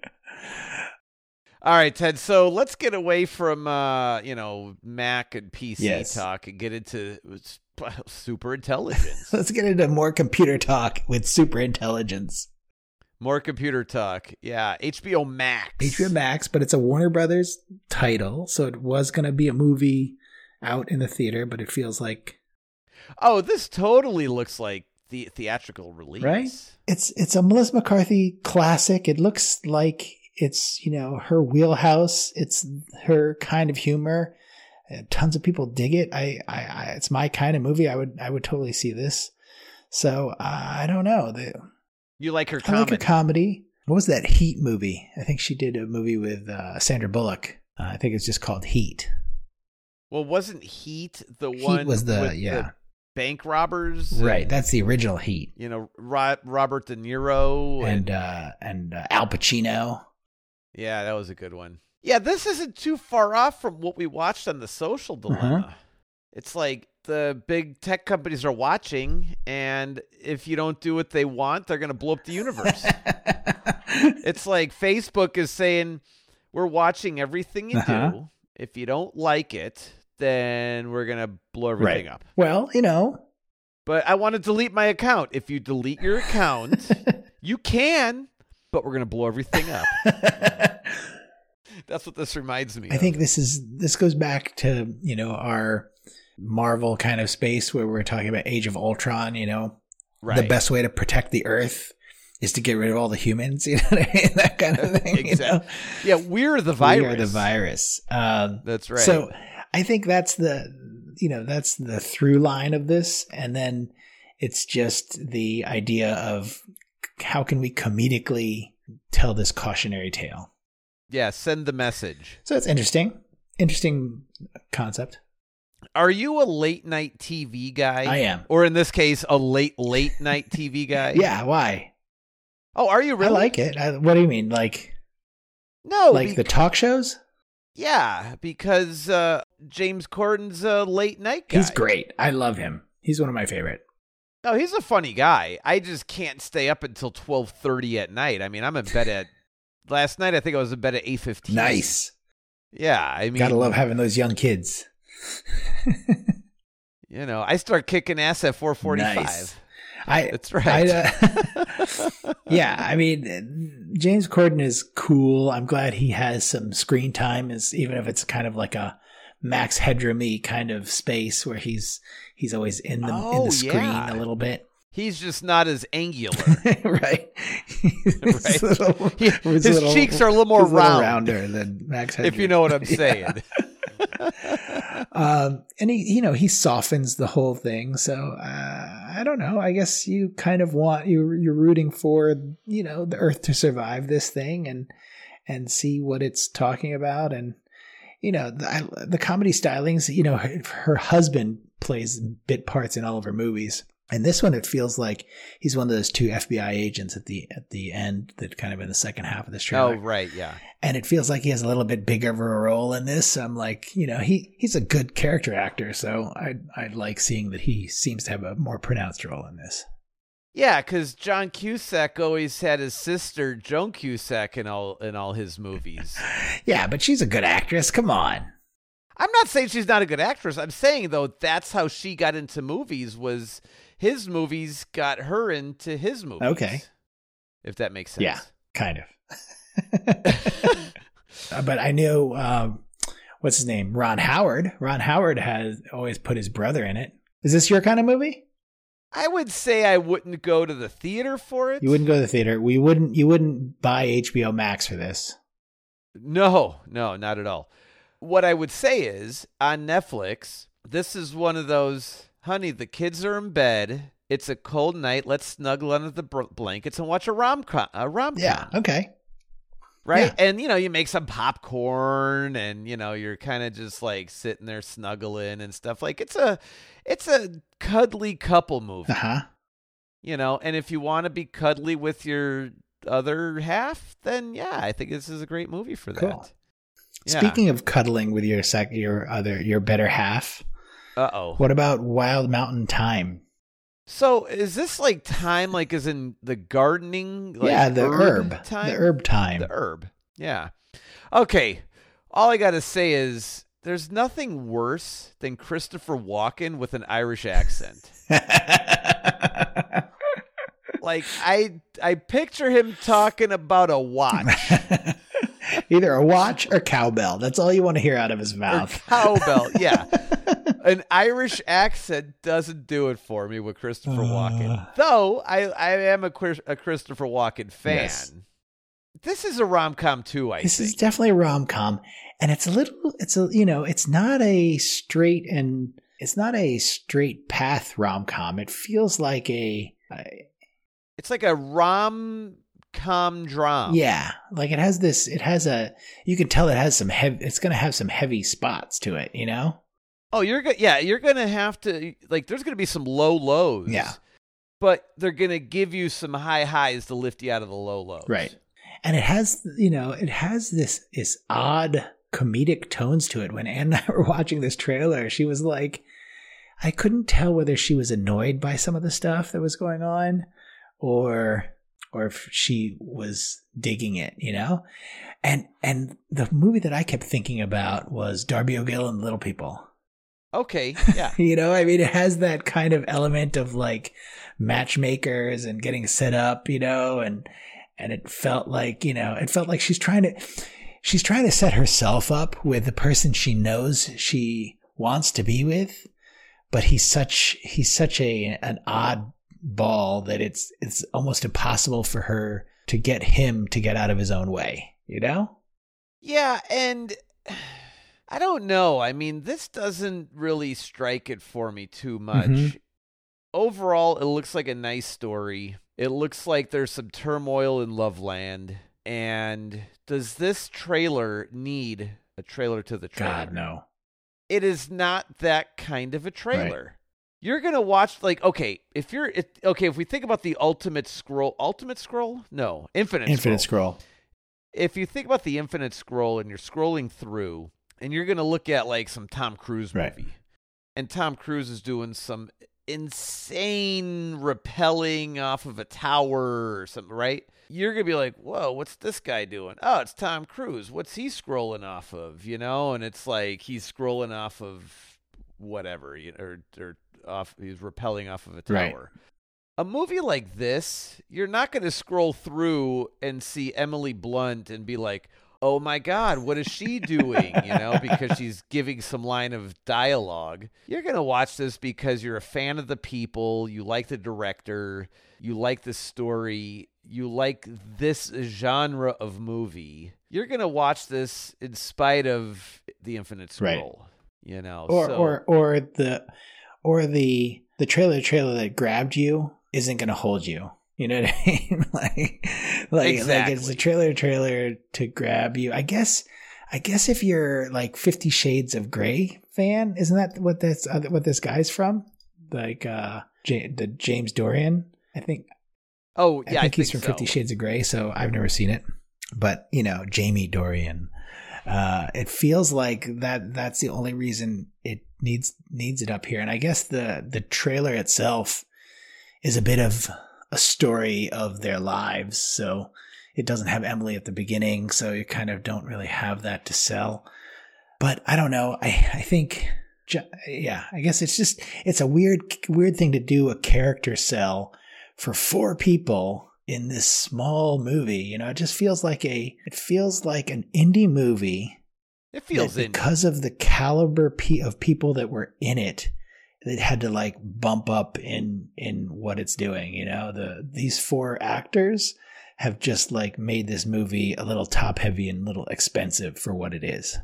All right, Ted. So let's get away from uh, you know, Mac and P C Yes. talk and get into super intelligence. Let's get into more computer talk with super intelligence. More computer talk. Yeah, H B O Max. H B O Max, but it's a Warner Brothers title, so it was going to be a movie out in the theater, but it feels like... Oh, this totally looks like the theatrical release. Right? It's it's a Melissa McCarthy classic. It looks like it's, you know, her wheelhouse. It's her kind of humor. Uh, tons of people dig it. I, I, I it's my kind of movie. I would I would totally see this. So uh, I don't know. The, you like her I comedy? like her comedy. What was that Heat movie? I think she did a movie with uh, Sandra Bullock. Uh, I think it's just called Heat. Well, wasn't Heat the Heat one was the with yeah the bank robbers? Right, and, that's the original Heat. You know, Ro- Robert De Niro and and uh, and uh, Al Pacino. Yeah, that was a good one. Yeah, this isn't too far off from what we watched on The Social Dilemma. Uh-huh. It's like the big tech companies are watching, and if you don't do what they want, they're going to blow up the universe. It's like Facebook is saying, we're watching everything you uh-huh. do. If you don't like it, then we're going to blow everything right. up. Well, you know. But I want to delete my account. If you delete your account, you can, but we're going to blow everything up. That's what this reminds me I of. think this is this goes back to, you know, our Marvel kind of space where we're talking about Age of Ultron, you know. Right. The best way to protect the Earth is to get rid of all the humans, you know what I mean? That kind of thing. Exactly. You know? Yeah, we're the virus. We are the virus. Um, that's right. So I think that's the, you know, that's the through line of this. And then it's just the idea of how can we comedically tell this cautionary tale? Yeah, send the message. So it's interesting. Interesting concept. Are you a late night T V guy? I am. Or in this case, a late, late night T V guy? Yeah, why? Oh, are you really? I like it. I, what do you mean? Like, no, like be- the talk shows? Yeah, because uh, James Corden's a late night guy. He's great. I love him. He's one of my favorite. No, he's a funny guy. I just can't stay up until twelve thirty at night. I mean, I'm in bed at... Last night, I think I was in bed at eight fifteen. Nice. Yeah, I mean... Gotta love having those young kids. You know, I start kicking ass at four forty-five. Nice. I, That's right. I, uh, yeah, I mean, James Corden is cool. I'm glad he has some screen time, is even if it's kind of like a Max Headroom-y kind of space where he's he's always in the oh, in the screen yeah. a little bit. He's just not as angular. Right. right. Little, he, his little, cheeks are a little more round. Little rounder than Max Headroom. If you know what I'm saying. um, and he, you know, he softens the whole thing. So uh, I don't know. I guess you kind of want you you're rooting for, you know, the Earth to survive this thing and and see what it's talking about. And you know, the, I, the comedy stylings. You know, her, her husband plays bit parts in all of her movies. And this one, it feels like he's one of those two F B I agents at the at the end that kind of in the second half of this trailer. Oh, right, yeah. And it feels like he has a little bit bigger of a role in this. So I'm like, you know, he, he's a good character actor. So I I like seeing that he seems to have a more pronounced role in this. Yeah, because John Cusack always had his sister Joan Cusack in all in all his movies. Yeah, but she's a good actress. Come on. I'm not saying she's not a good actress. I'm saying, though, that's how she got into movies was... His movies got her into his movies. Okay. If that makes sense. Yeah, kind of. uh, but I know, um, what's his name? Ron Howard. Ron Howard has always put his brother in it. Is this your kind of movie? I would say I wouldn't go to the theater for it. You wouldn't go to the theater. We wouldn't. You wouldn't buy H B O Max for this. No, no, not at all. What I would say is on Netflix, this is one of those... Honey, the kids are in bed. It's a cold night. Let's snuggle under the br- blankets and watch a rom-com. A rom-com. Yeah, okay. Right? Yeah. And, you know, you make some popcorn and, you know, you're kind of just like sitting there snuggling and stuff. Like it's a it's a cuddly couple movie. Uh-huh. You know, and if you want to be cuddly with your other half, then yeah, I think this is a great movie for that. Cool. Yeah. Speaking of cuddling with your sec- your other your better half. Uh-oh. What about Wild Mountain Thyme? So is this like thyme, like as in the gardening? Like yeah, the herb. herb thyme? The herb thyme. The herb. Yeah. Okay. All I got to say is there's nothing worse than Christopher Walken with an Irish accent. Like I I picture him talking about a watch. Either a watch or cowbell. That's all you want to hear out of his mouth. Or cowbell, yeah. An Irish accent doesn't do it for me with Christopher Walken. Uh, Though I, I am a, a Christopher Walken fan. Yes. This is a rom-com too, I this think. This is definitely a rom-com. And it's a little, it's a, you know, it's not a straight and, it's not a straight path rom-com. It feels like a... a it's like a rom-com drama. Yeah. Like it has this, it has a, you can tell it has some heavy, it's going to have some heavy spots to it, you know? Oh, you're go- yeah, you're going to have to, like, there's going to be some low lows. Yeah. But they're going to give you some high highs to lift you out of the low lows. Right. And it has, you know, it has this, this odd comedic tones to it. When Ann and I were watching this trailer, she was like, I couldn't tell whether she was annoyed by some of the stuff that was going on or, or if she was digging it, you know? And, and the movie that I kept thinking about was Darby O'Gill and Little People. Okay, yeah. You know, I mean, it has that kind of element of like matchmakers and getting set up, you know, and, and it felt like, you know, it felt like she's trying to, she's trying to set herself up with the person she knows she wants to be with, but he's such, he's such a, an odd ball that it's, it's almost impossible for her to get him to get out of his own way, you know? Yeah. And I don't know. I mean, this doesn't really strike it for me too much. Mm-hmm. Overall, it looks like a nice story. It looks like there's some turmoil in Loveland. And does this trailer need a trailer to the trailer? God, no. It is not that kind of a trailer. Right. You're going to watch, like, okay, if you're, it, okay, if we think about the Ultimate Scroll, Ultimate Scroll? No, Infinite, Infinite Scroll. Scroll. If you think about the Infinite Scroll and you're scrolling through, and you're going to look at, like, some Tom Cruise movie, right. and Tom Cruise is doing some insane rappelling off of a tower or something, right? You're going to be like, whoa, what's this guy doing? Oh, it's Tom Cruise. What's he scrolling off of, you know? And it's like he's scrolling off of whatever, you know, or, or off, he's rappelling off of a tower. Right. A movie like this, you're not going to scroll through and see Emily Blunt and be like, oh my God, what is she doing? You know, because she's giving some line of dialogue. You're going to watch this because you're a fan of the people, you like the director, you like the story, you like this genre of movie. You're going to watch this in spite of the Infinite Scroll, right. You know. Or so. or or the or the the trailer trailer that grabbed you isn't going to hold you. You know what I mean? like, like, exactly. like it's a trailer trailer to grab you. I guess, I guess if you're like Fifty Shades of Grey fan, isn't that what that's what this guy's from? Like, uh, J- the James Dorian, I think. Oh yeah, I think, I think he's from so. Fifty Shades of Grey. So I've never seen it, but you know, Jamie Dorian. Uh, it feels like that. That's the only reason it needs needs it up here. And I guess the the trailer itself is a bit of a story of their lives. So it doesn't have Emily at the beginning. So you kind of don't really have that to sell. But I don't know. I, I think, yeah, I guess it's just, it's a weird, weird thing to do a character sell for four people in this small movie. You know, it just feels like a, it feels like an indie movie. It feels indie. Because of the caliber of people that were in it, it had to like bump up in, in what it's doing. You know, the, these four actors have just like made this movie a little top heavy and a little expensive for what it is.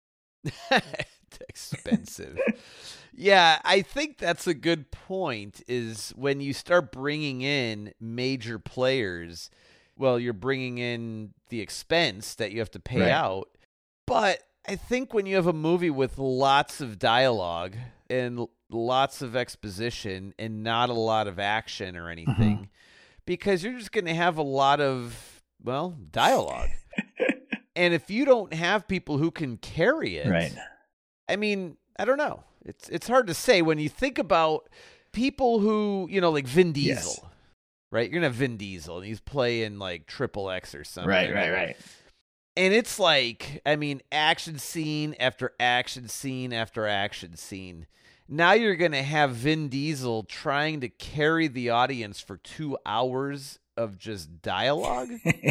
Expensive. Yeah, I think that's a good point, is when you start bringing in major players, well, you're bringing in the expense that you have to pay right. out. But I think when you have a movie with lots of dialogue and lots of exposition and not a lot of action or anything, mm-hmm. because you're just going to have a lot of, well, dialogue. And if you don't have people who can carry it, right. I mean, I don't know. It's it's hard to say when you think about people who, you know, like Vin Diesel, yes. right? You're going to have Vin Diesel and he's playing like Triple X or something. Right, right, right. And it's like, I mean, action scene after action scene after action scene. Now you're going to have Vin Diesel trying to carry the audience for two hours of just dialogue.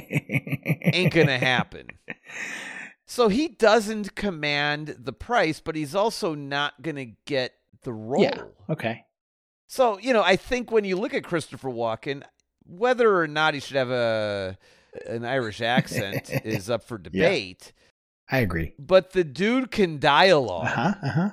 Ain't going to happen. So he doesn't command the price, but he's also not going to get the role. Yeah. Okay. So, you know, I think when you look at Christopher Walken, whether or not he should have a an Irish accent is up for debate. Yeah, I agree. But the dude can dialogue. Uh-huh, uh-huh.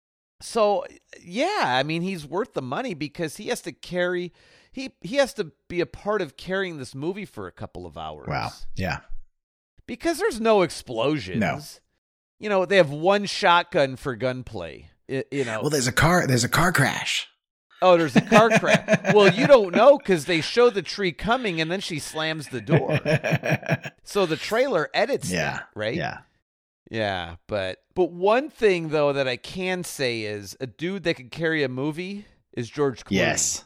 So, yeah, I mean, he's worth the money because he has to carry, he, he has to be a part of carrying this movie for a couple of hours. Wow, yeah. Because there's no explosions. No. You know, they have one shotgun for gunplay. It, you know. Well, there's a car, there's a car crash. Oh, there's a car crash. Well, you don't know because they show the tree coming and then she slams the door. So the trailer edits yeah, that, right? Yeah. Yeah, but but one thing though that I can say is a dude that could carry a movie is George Clooney. Yes.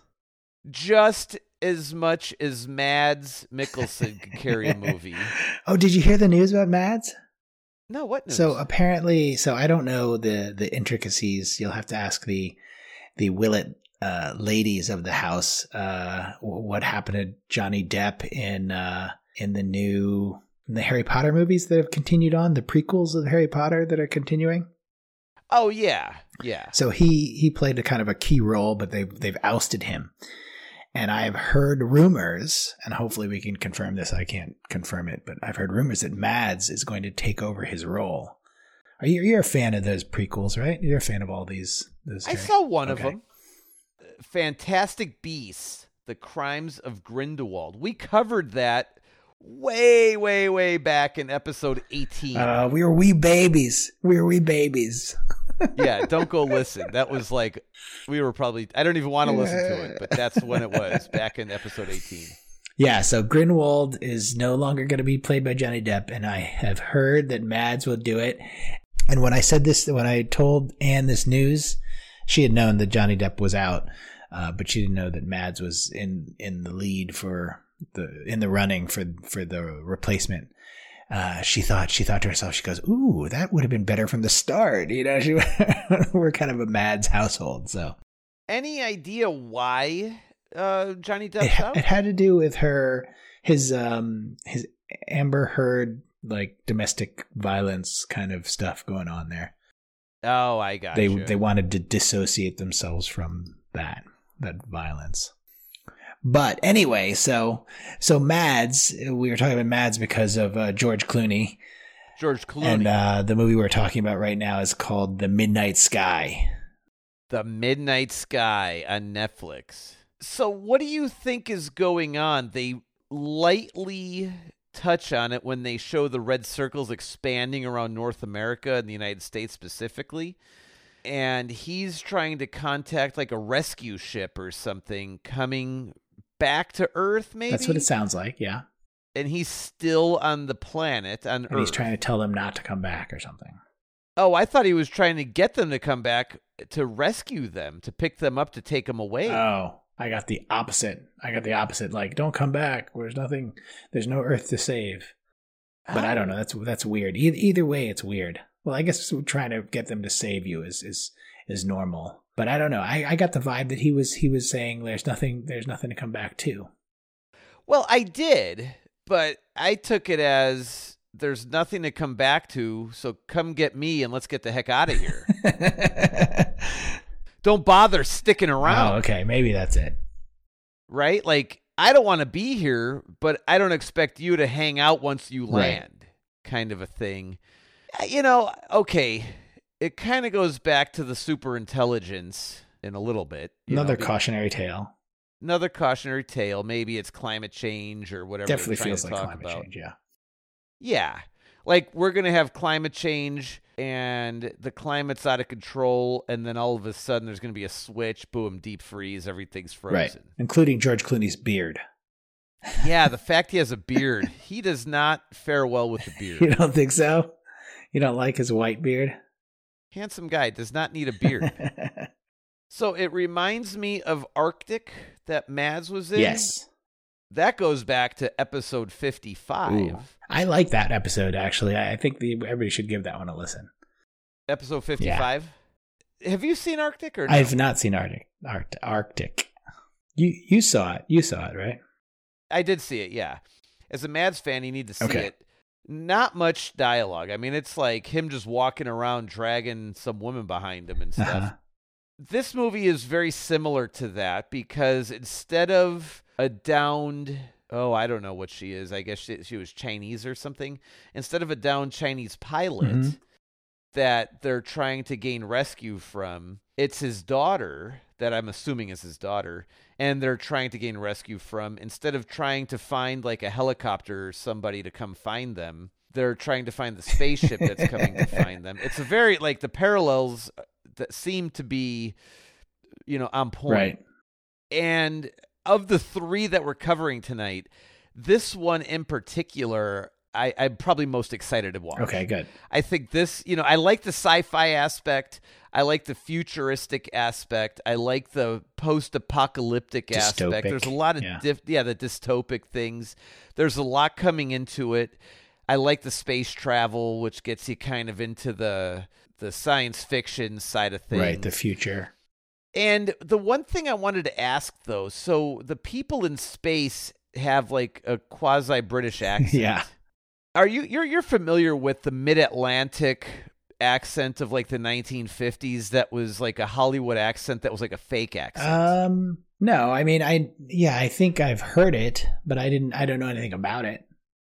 Just as much as Mads Mikkelsen could carry a movie. Oh, did you hear the news about Mads? No, what news? So apparently, so I don't know the the intricacies. You'll have to ask the the Willett uh, ladies of the house uh, what happened to Johnny Depp in uh, in the new in the Harry Potter movies that have continued on, the prequels of Harry Potter that are continuing. Oh yeah, yeah. So he he played a kind of a key role, but they've they've ousted him. And I've heard rumors, and hopefully we can confirm this. I can't confirm it, but I've heard rumors that Mads is going to take over his role. Are you you're a fan of those prequels, right? You're a fan of all these. these I Harry- saw one okay. of them. Fantastic Beasts: The Crimes of Grindelwald. We covered that way, way, way back in episode eighteen. Uh, we were wee babies. We were wee babies. Yeah, don't go listen. That was like, we were probably, I don't even want to listen to it, but that's when it was, back in episode eighteen. Yeah, so Grindelwald is no longer going to be played by Johnny Depp, and I have heard that Mads will do it. And when I said this, when I told Anne this news, she had known that Johnny Depp was out, uh, but she didn't know that Mads was in, in the lead for the, in the running for, for the replacement. Uh, she thought, she thought to herself, she goes, ooh, that would have been better from the start. You know, she, we're kind of a Mads household. So any idea why, uh, Johnny it, Depp's out? it had to do with her, his, um, his Amber Heard, like domestic violence kind of stuff going on there. Oh, I got They, you. they wanted to dissociate themselves from that, that violence. But anyway, so so Mads, we were talking about Mads because of uh, George Clooney. George Clooney. And uh, the movie we're talking about right now is called The Midnight Sky. The Midnight Sky on Netflix. So what do you think is going on? They lightly touch on it when they show the red circles expanding around North America and the United States specifically. And he's trying to contact like a rescue ship or something coming back to Earth, maybe? That's what it sounds like, yeah. And he's still on the planet, on And Earth. he's trying to tell them not to come back or something. Oh, I thought he was trying to get them to come back to rescue them, to pick them up, to take them away. Oh, I got the opposite. I got the opposite. Like, don't come back. There's nothing. There's no Earth to save. But Oh. I don't know. That's that's weird. Either, either way, it's weird. Well, I guess trying to get them to save you is is is normal. But I don't know. I, I got the vibe that he was he was saying there's nothing there's nothing to come back to. Well, I did, but I took it as there's nothing to come back to, so come get me and let's get the heck out of here. Don't bother sticking around. Oh, okay. Maybe that's it. Right? Like, I don't want to be here, but I don't expect you to hang out once you land, right. Kind of a thing. You know, okay, it kind of goes back to the super intelligence in a little bit. Another know, cautionary tale. Another cautionary tale. Maybe it's climate change or whatever. Definitely they're trying feels to like talk climate about. change, yeah. Yeah. Like, we're going to have climate change and the climate's out of control, and then all of a sudden there's going to be a switch, boom, deep freeze, everything's frozen. Right, including George Clooney's beard. Yeah, the fact he has a beard. He does not fare well with the beard. You don't think so? You don't like his white beard? Handsome guy, does not need a beard. So it reminds me of Arctic that Mads was in. Yes. That goes back to episode fifty-five. Ooh. I like that episode, actually. I think the, everybody should give that one a listen. Episode fifty-five? have you seen Arctic or no? I've not seen Arctic. Arctic. Arctic. You you saw it. You saw it, right? I did see it, yeah. As a Mads fan, you need to see Okay. it. Not much dialogue. I mean, it's like him just walking around dragging some women behind him and stuff. Uh-huh. This movie is very similar to that because instead of a downed, oh, I don't know what she is. I guess she, she was Chinese or something. Instead of a downed Chinese pilot Mm-hmm. that they're trying to gain rescue from, it's his daughter that I'm assuming is his daughter, and they're trying to gain rescue from. Instead of trying to find like a helicopter or somebody to come find them, they're trying to find the spaceship that's coming to find them. It's a very, like, the parallels that seem to be, you know, on point. Right. And of the three that we're covering tonight, this one in particular, I, I'm probably most excited to watch. Okay, good. I think this, you know, I like the sci-fi aspect. I like the futuristic aspect. I like the post-apocalyptic aspect. Dystopic, There's a lot of, yeah. Dif- yeah, the dystopic things. There's a lot coming into it. I like the space travel, which gets you kind of into the the science fiction side of things. Right, the future. And the one thing I wanted to ask, though, so the people in space have like a quasi-British accent. Yeah. Are you you're you're familiar with the mid-Atlantic accent of like the nineteen fifties that was like a Hollywood accent that was like a fake accent? Um, no, I mean, I yeah, I think I've heard it, but I didn't. I don't know anything about it.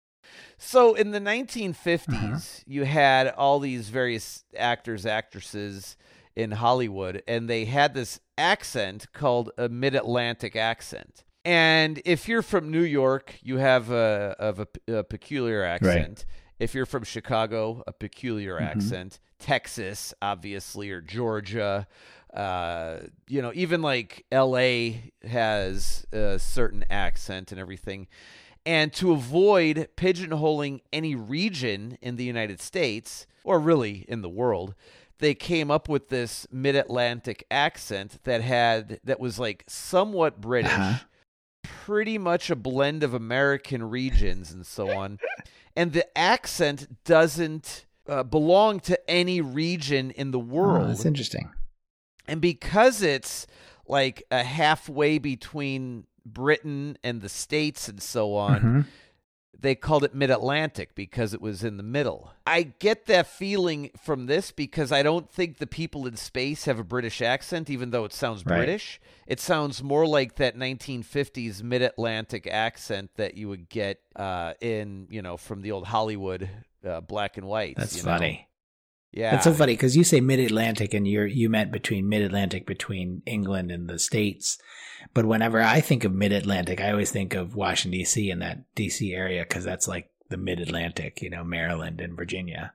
So in the nineteen fifties, Uh-huh. you had all these various actors, actresses in Hollywood, and they had this accent called a mid-Atlantic accent. And if you're from New York, you have a of a, a peculiar accent. If you're from Chicago, a peculiar Mhm. accent. Texas, obviously, or Georgia. Uh, you know, even like L A has a certain accent and everything. And to avoid pigeonholing any region in the United States, or really in the world, they came up with this mid-Atlantic accent that had that was like somewhat British, Uh-huh. pretty much a blend of American regions and so on. And the accent doesn't uh, belong to any region in the Oh, world. that's interesting. And because it's like a halfway between Britain and the States and so on, Mhm. they called it mid-Atlantic because it was in the middle. I get that feeling from this because I don't think the people in space have a British accent, even though it sounds Right. British. It sounds more like that nineteen fifties mid-Atlantic accent that you would get uh, in, you know, from the old Hollywood uh, black and white. That's you know? funny. Yeah. That's so funny because you say mid-Atlantic and you're you meant between mid-Atlantic between England and the States. But whenever I think of mid-Atlantic, I always think of Washington, D C and that D C area because that's like the mid-Atlantic, you know, Maryland and Virginia.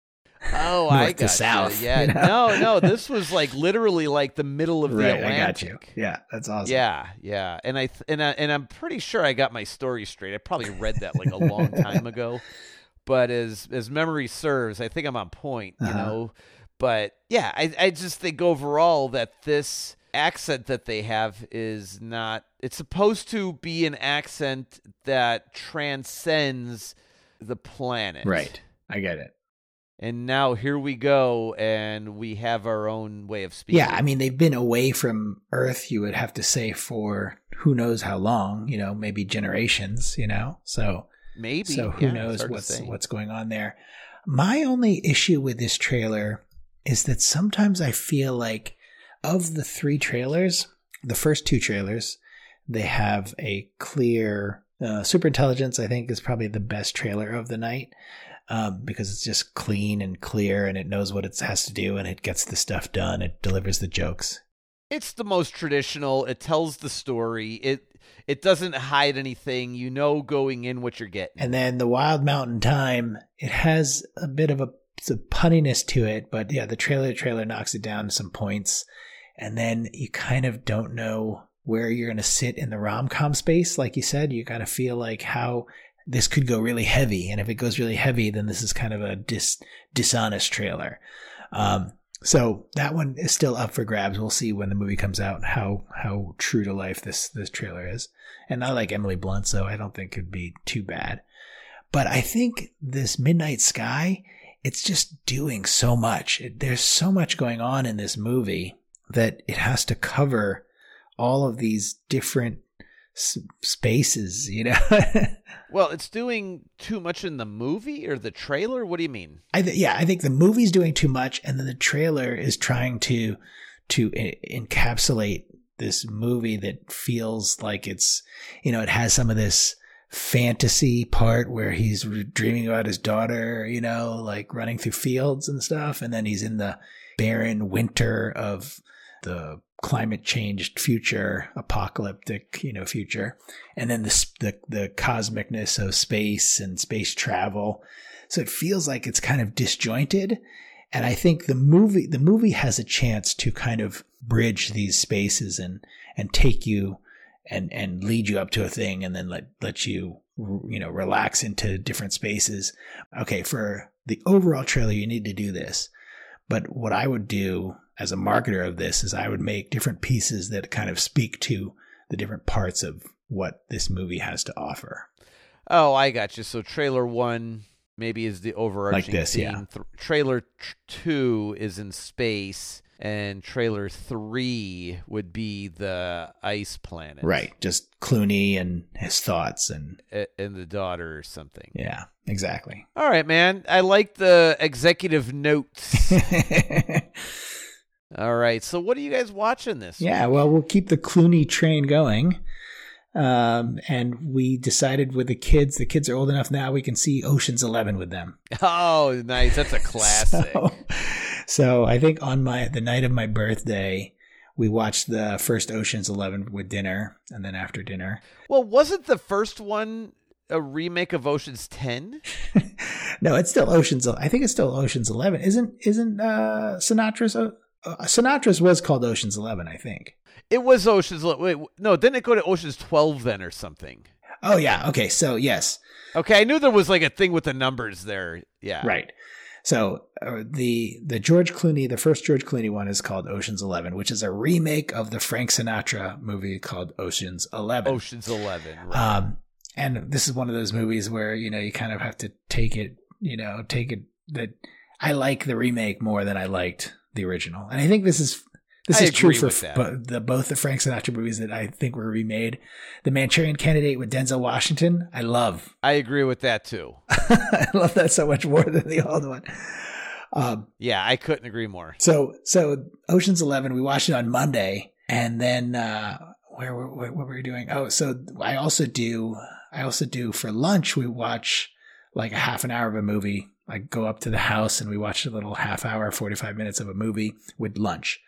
Oh, North I to got south, Yeah, you know? no, no. This was like literally like the middle of the Right, Atlantic. I got you. Yeah, that's awesome. Yeah, yeah, and I th- and I, and I'm pretty sure I got my story straight. I probably read that like a long time ago, but as as memory serves, I think I'm on point. You Uh-huh. know, but yeah, I I just think overall that this accent that they have is not. It's supposed to be an accent that transcends the planet. Right. I get it. And now here we go, and we have our own way of speaking. Yeah, I mean, they've been away from Earth, you would have to say, for who knows how long, you know, maybe generations, you know? So maybe. So who Yeah, it's knows hard to what's say. what's going on there. My only issue with this trailer is that sometimes I feel like of the three trailers, the first two trailers, they have a clear uh, Superintelligence, I think, is probably the best trailer of the night. Um, because it's just clean and clear and it knows what it has to do and it gets the stuff done. It delivers the jokes. It's the most traditional. It tells the story. It it doesn't hide anything. You know going in what you're getting. And then the Wild Mountain Time, it has a bit of a, a punniness to it, but yeah, the trailer trailer knocks it down to some points. And then you kind of don't know where you're going to sit in the rom-com space. Like you said, you got to feel like how this could go really heavy. And if it goes really heavy, then this is kind of a dis, dishonest trailer. Um, so that one is still up for grabs. We'll see when the movie comes out how how true to life this this trailer is. And I like Emily Blunt, so I don't think it'd be too bad. But I think this Midnight Sky it's just doing so much. It, there's so much going on in this movie that it has to cover all of these different s- spaces, you know? Well, it's doing too much in the movie or the trailer? What do you mean? I th- yeah, I think the movie's doing too much, and then the trailer is trying to to I- encapsulate this movie that feels like it's, you know, it has some of this fantasy part where he's re- dreaming about his daughter, you know, like running through fields and stuff, and then he's in the barren winter of the climate changed future, apocalyptic, you know, future. And then the, the, the cosmicness of space and space travel. So it feels like it's kind of disjointed. And I think the movie, the movie has a chance to kind of bridge these spaces and, and take you and, and lead you up to a thing and then let, let you, you know, relax into different spaces. Okay. For the overall trailer, you need to do this. But what I would do as a marketer of this is I would make different pieces that kind of speak to the different parts of what this movie has to offer. Oh, I got you. So trailer one maybe is the overarching like this, theme. yeah. Th- trailer t- two is in space, and trailer three would be the ice planet. Right. Just Clooney and his thoughts and A- and the daughter or something. Yeah, exactly. All right, man. I like the executive notes. All right. So what are you guys watching this Yeah, week? well, we'll keep the Clooney train going. Um, and we decided with the kids, the kids are old enough now, we can see Ocean's Eleven with them. Oh, nice. That's a classic. So, so I think on my the night of my birthday, we watched the first Ocean's Eleven with dinner, and then after dinner. Well, wasn't the first one a remake of Ocean's ten? No, it's still Ocean's. I think it's still Ocean's Eleven. Isn't isn't uh, Sinatra's? Uh, Sinatra's was called Ocean's Eleven, I think. It was Ocean's. Wait, no, didn't it go to Ocean's twelve then or something? Oh yeah. Okay. So yes. Okay, I knew there was like a thing with the numbers there. Yeah. Right. So uh, the the George Clooney, the first George Clooney one is called Ocean's Eleven, which is a remake of the Frank Sinatra movie called Ocean's Eleven. Ocean's Eleven. Right. Um, and this is one of those movies where, you know, you kind of have to take it, you know, take it that I like the remake more than I liked the original. And I think this is this I is true agree for with that. bo- the, both the Frank Sinatra movies that I think were remade. The Manchurian Candidate with Denzel Washington, I love. I agree with that too. I love that so much more than the old one. Um, Yeah, I couldn't agree more. So, so Ocean's Eleven, we watched it on Monday, and then uh, where, where what were we doing? Oh, so I also do, I also do for lunch. We watch like a half an hour of a movie. I go up to the house and we watch a little half hour, forty-five minutes of a movie with lunch.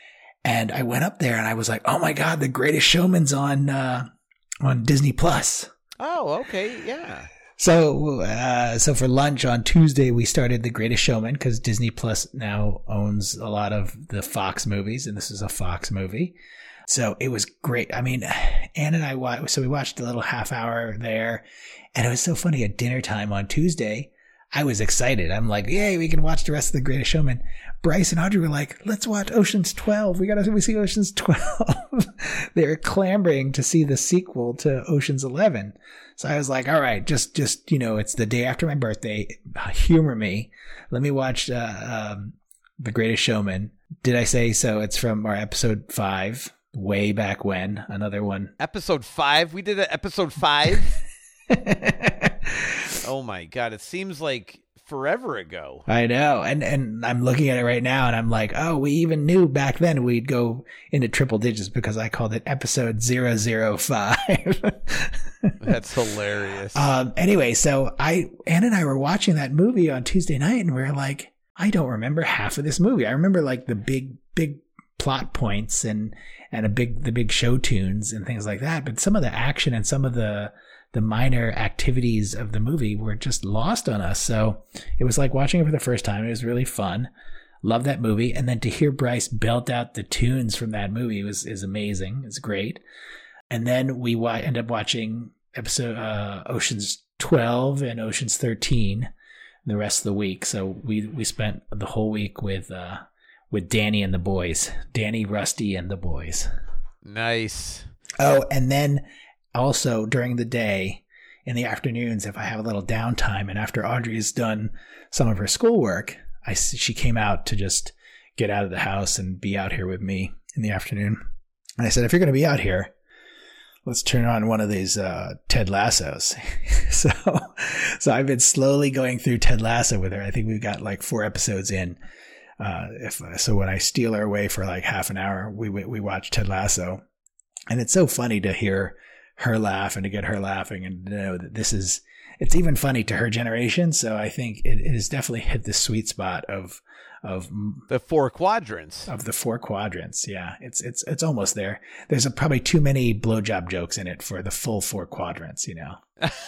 And I went up there and I was like, oh my God, The Greatest Showman's on uh, on Disney Plus. Oh, okay, yeah. So, uh, so for lunch on Tuesday, we started The Greatest Showman because Disney Plus now owns a lot of the Fox movies, and this is a Fox movie. So it was great. I mean, Ann and I watched, so we watched a little half hour there, and it was so funny at dinner time on Tuesday. I was excited. I'm like, yay, we can watch the rest of The Greatest Showman. Bryce and Audrey were like, let's watch Ocean's twelve. We got to see Ocean's twelve. They were clamoring to see the sequel to Ocean's eleven. So I was like, all right, just, just, you know, it's the day after my birthday. Humor me. Let me watch uh, um, The Greatest Showman. Did I say so? It's from our episode five, way back when. Another one. Episode five? We did a episode five? Oh my God, it seems like forever ago. I know. And and I'm looking at it right now and I'm like, oh, we even knew back then we'd go into triple digits because I called it episode zero zero five. That's hilarious. Um, anyway, so I, Ann and I were watching that movie on Tuesday night and we are like, I don't remember half of this movie. I remember like the big, big plot points and, and a big, the big show tunes and things like that. But some of the action and some of the, the minor activities of the movie were just lost on us. So it was like watching it for the first time. It was really fun. Love that movie. And then to hear Bryce belt out the tunes from that movie was, is amazing. It's great. And then we wa- end up watching episode, uh, Ocean's twelve and Ocean's thirteen the rest of the week. So we, we spent the whole week with, uh, with Danny and the boys, Danny, Rusty, and the boys. Nice. Oh, and then also during the day, in the afternoons, if I have a little downtime, and after Audrey's done some of her schoolwork, I she came out to just get out of the house and be out here with me in the afternoon. And I said, if you're going to be out here, let's turn on one of these uh, Ted Lassos. so, so I've been slowly going through Ted Lasso with her. I think we've got like four episodes in. Uh, if so, when I steal her away for like half an hour, we we watch Ted Lasso, and it's so funny to hear her laugh and to get her laughing, and to know that this is. It's even funny to her generation. So I think it, it has definitely hit the sweet spot of of the four quadrants of the four quadrants. Yeah, it's it's it's almost there. There's a, probably too many blowjob jokes in it for the full four quadrants. You know.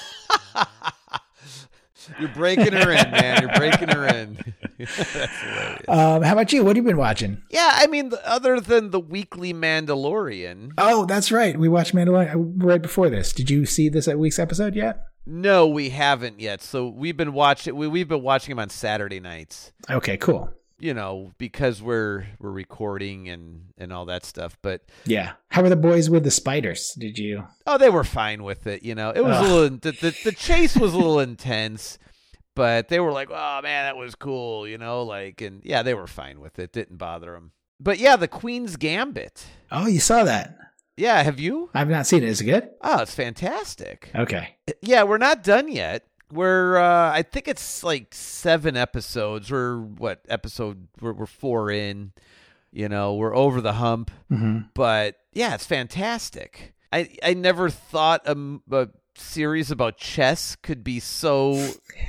You're breaking her in, man. You're breaking her in. That's hilarious. Um, how about you? What have you been watching? Yeah, I mean, other than the weekly Mandalorian. Oh, that's right. We watched Mandalorian right before this. Did you see this week's episode yet? No, we haven't yet. So we've been watching. We, we've been watching them on Saturday nights. Okay, cool. You know, because we're we're recording and, and all that stuff. But yeah, how were the boys with the spiders? Did you? Oh, they were fine with it. You know, it was Ugh. a little. The, the the chase was a little intense, but they were like, "Oh man, that was cool." You know, like, and yeah, they were fine with it. Didn't bother them. But yeah, the Queen's Gambit. Oh, you saw that? Yeah, have you? I've not seen it. Is it good? Oh, it's fantastic. Okay. Yeah, we're not done yet. We're, uh, I think it's like seven episodes. We're, what, episode, we're, we're four in. You know, we're over the hump. Mm-hmm. But, yeah, it's fantastic. I, I never thought a, a series about chess could be so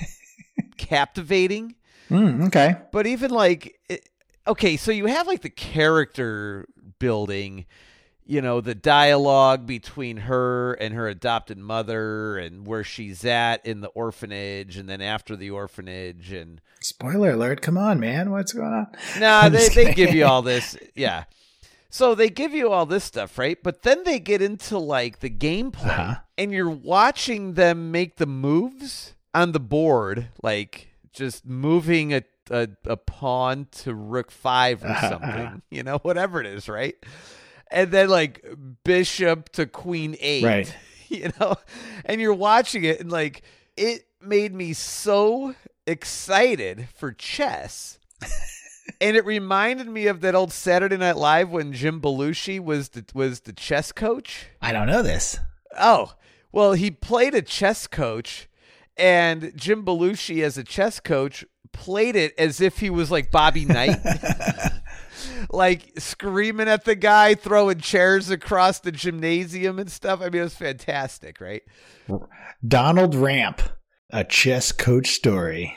captivating. Mm, okay. But even like, it, okay, so you have like the character building, you know, the dialogue between her and her adopted mother and where she's at in the orphanage and then after the orphanage. And spoiler alert. Come on, man. What's going on? Nah, they, they give you all this. Yeah. So they give you all this stuff, right? But then they get into like the gameplay uh-huh. and you're watching them make the moves on the board, like just moving a, a, a pawn to rook five or uh-huh. something, you know, whatever it is, right? And then like bishop to queen eight, right? You know, and you're watching it and like it made me so excited for chess. And it reminded me of that old Saturday Night Live when Jim Belushi was the, was the chess coach. I don't know this. Oh, well, he played a chess coach, and Jim Belushi as a chess coach played it as if he was like Bobby Knight. Like screaming at the guy, throwing chairs across the gymnasium and stuff. I mean, it was fantastic, right? Donald Ramp, a chess coach story.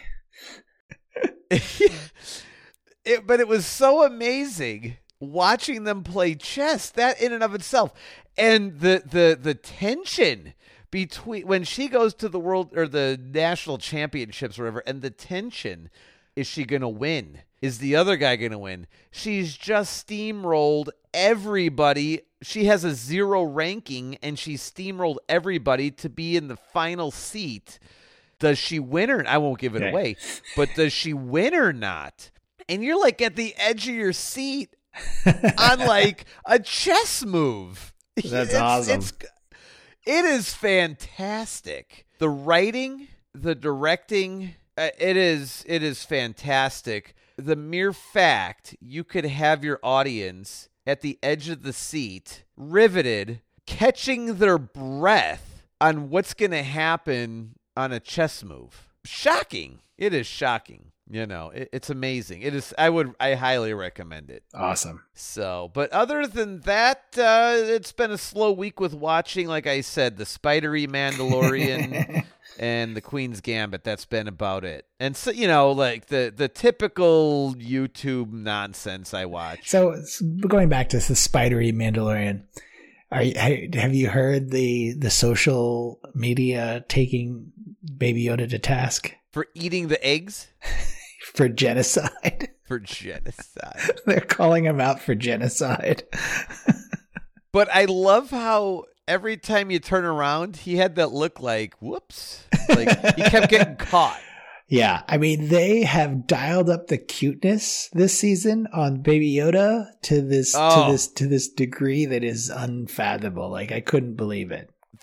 It, but it was so amazing watching them play chess, that in and of itself. And the the the tension between when she goes to the world or the national championships or whatever, and the tension, is she going to win? Is the other guy going to win? She's just steamrolled everybody. She has a zero ranking, and she steamrolled everybody to be in the final seat. Does she win or I won't give it okay. away, but does she win or not? And you're like at the edge of your seat on like a chess move. That's it's, awesome. It's, it is fantastic. The writing, the directing, uh, it is it is fantastic. The mere fact you could have your audience at the edge of the seat, riveted, catching their breath on what's going to happen on a chess move. Shocking. It is shocking. You know, it, it's amazing. It is. I would. I highly recommend it. Awesome. So, but other than that, uh, it's been a slow week with watching, like I said, the Spidery Mandalorian and the Queen's Gambit. That's been about it. And so, you know, like the the typical YouTube nonsense I watch. So, going back to the Spidery Mandalorian, are you, have you heard the the social media taking Baby Yoda to task for eating the eggs? For genocide. For genocide. They're calling him out for genocide. But I love how every time you turn around, he had that look like, whoops. Like he kept getting caught. Yeah. I mean, they have dialed up the cuteness this season on Baby Yoda to this, oh. to this, to this degree that is unfathomable. Like I couldn't believe it.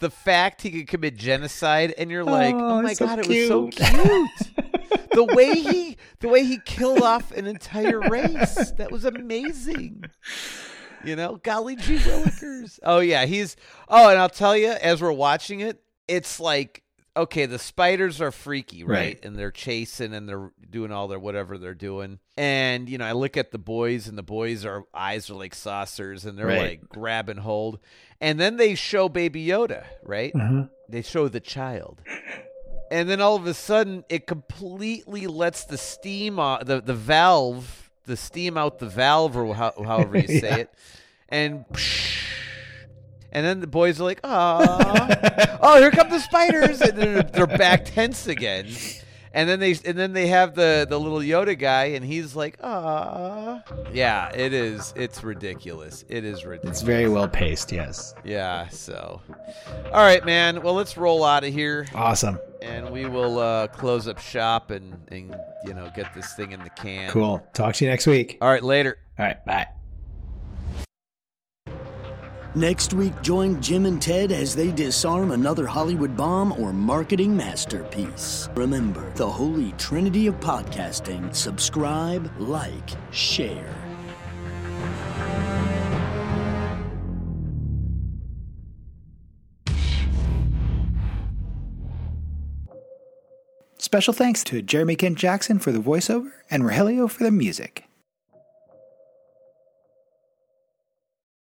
the fact he could commit genocide, and you're like, oh, oh my so God, cute. it was so cute. the way he the way he killed off an entire race. That was amazing. You know, golly gee willikers. Oh yeah, he's oh, and I'll tell you, as we're watching it, it's like, okay, the spiders are freaky, right? right? And they're chasing and they're doing all their whatever they're doing. And, you know, I look at the boys, and the boys' are eyes are like saucers, and they're right. like grabbing hold. And then they show Baby Yoda, right? Mm-hmm. They show the child. And then all of a sudden, it completely lets the steam out, the, the valve, the steam out the valve, or how, however you say yeah. it. And and then the boys are like, "Ah, oh, here come the spiders!" And then they're back tense again. And then they and then they have the, the little Yoda guy, and he's like, "Ah, yeah, it is. It's ridiculous. It is ridiculous. It's very well paced, yes. Yeah. So, all right, man. Well, let's roll out of here. Awesome. And we will uh, close up shop and, and you know get this thing in the can. Cool. Talk to you next week. All right. Later. All right. Bye. Next week, join Jim and Ted as they disarm another Hollywood bomb or marketing masterpiece. Remember, the holy trinity of podcasting: subscribe, like, share. Special thanks to Jeremy Kent Jackson for the voiceover and Rogelio for the music.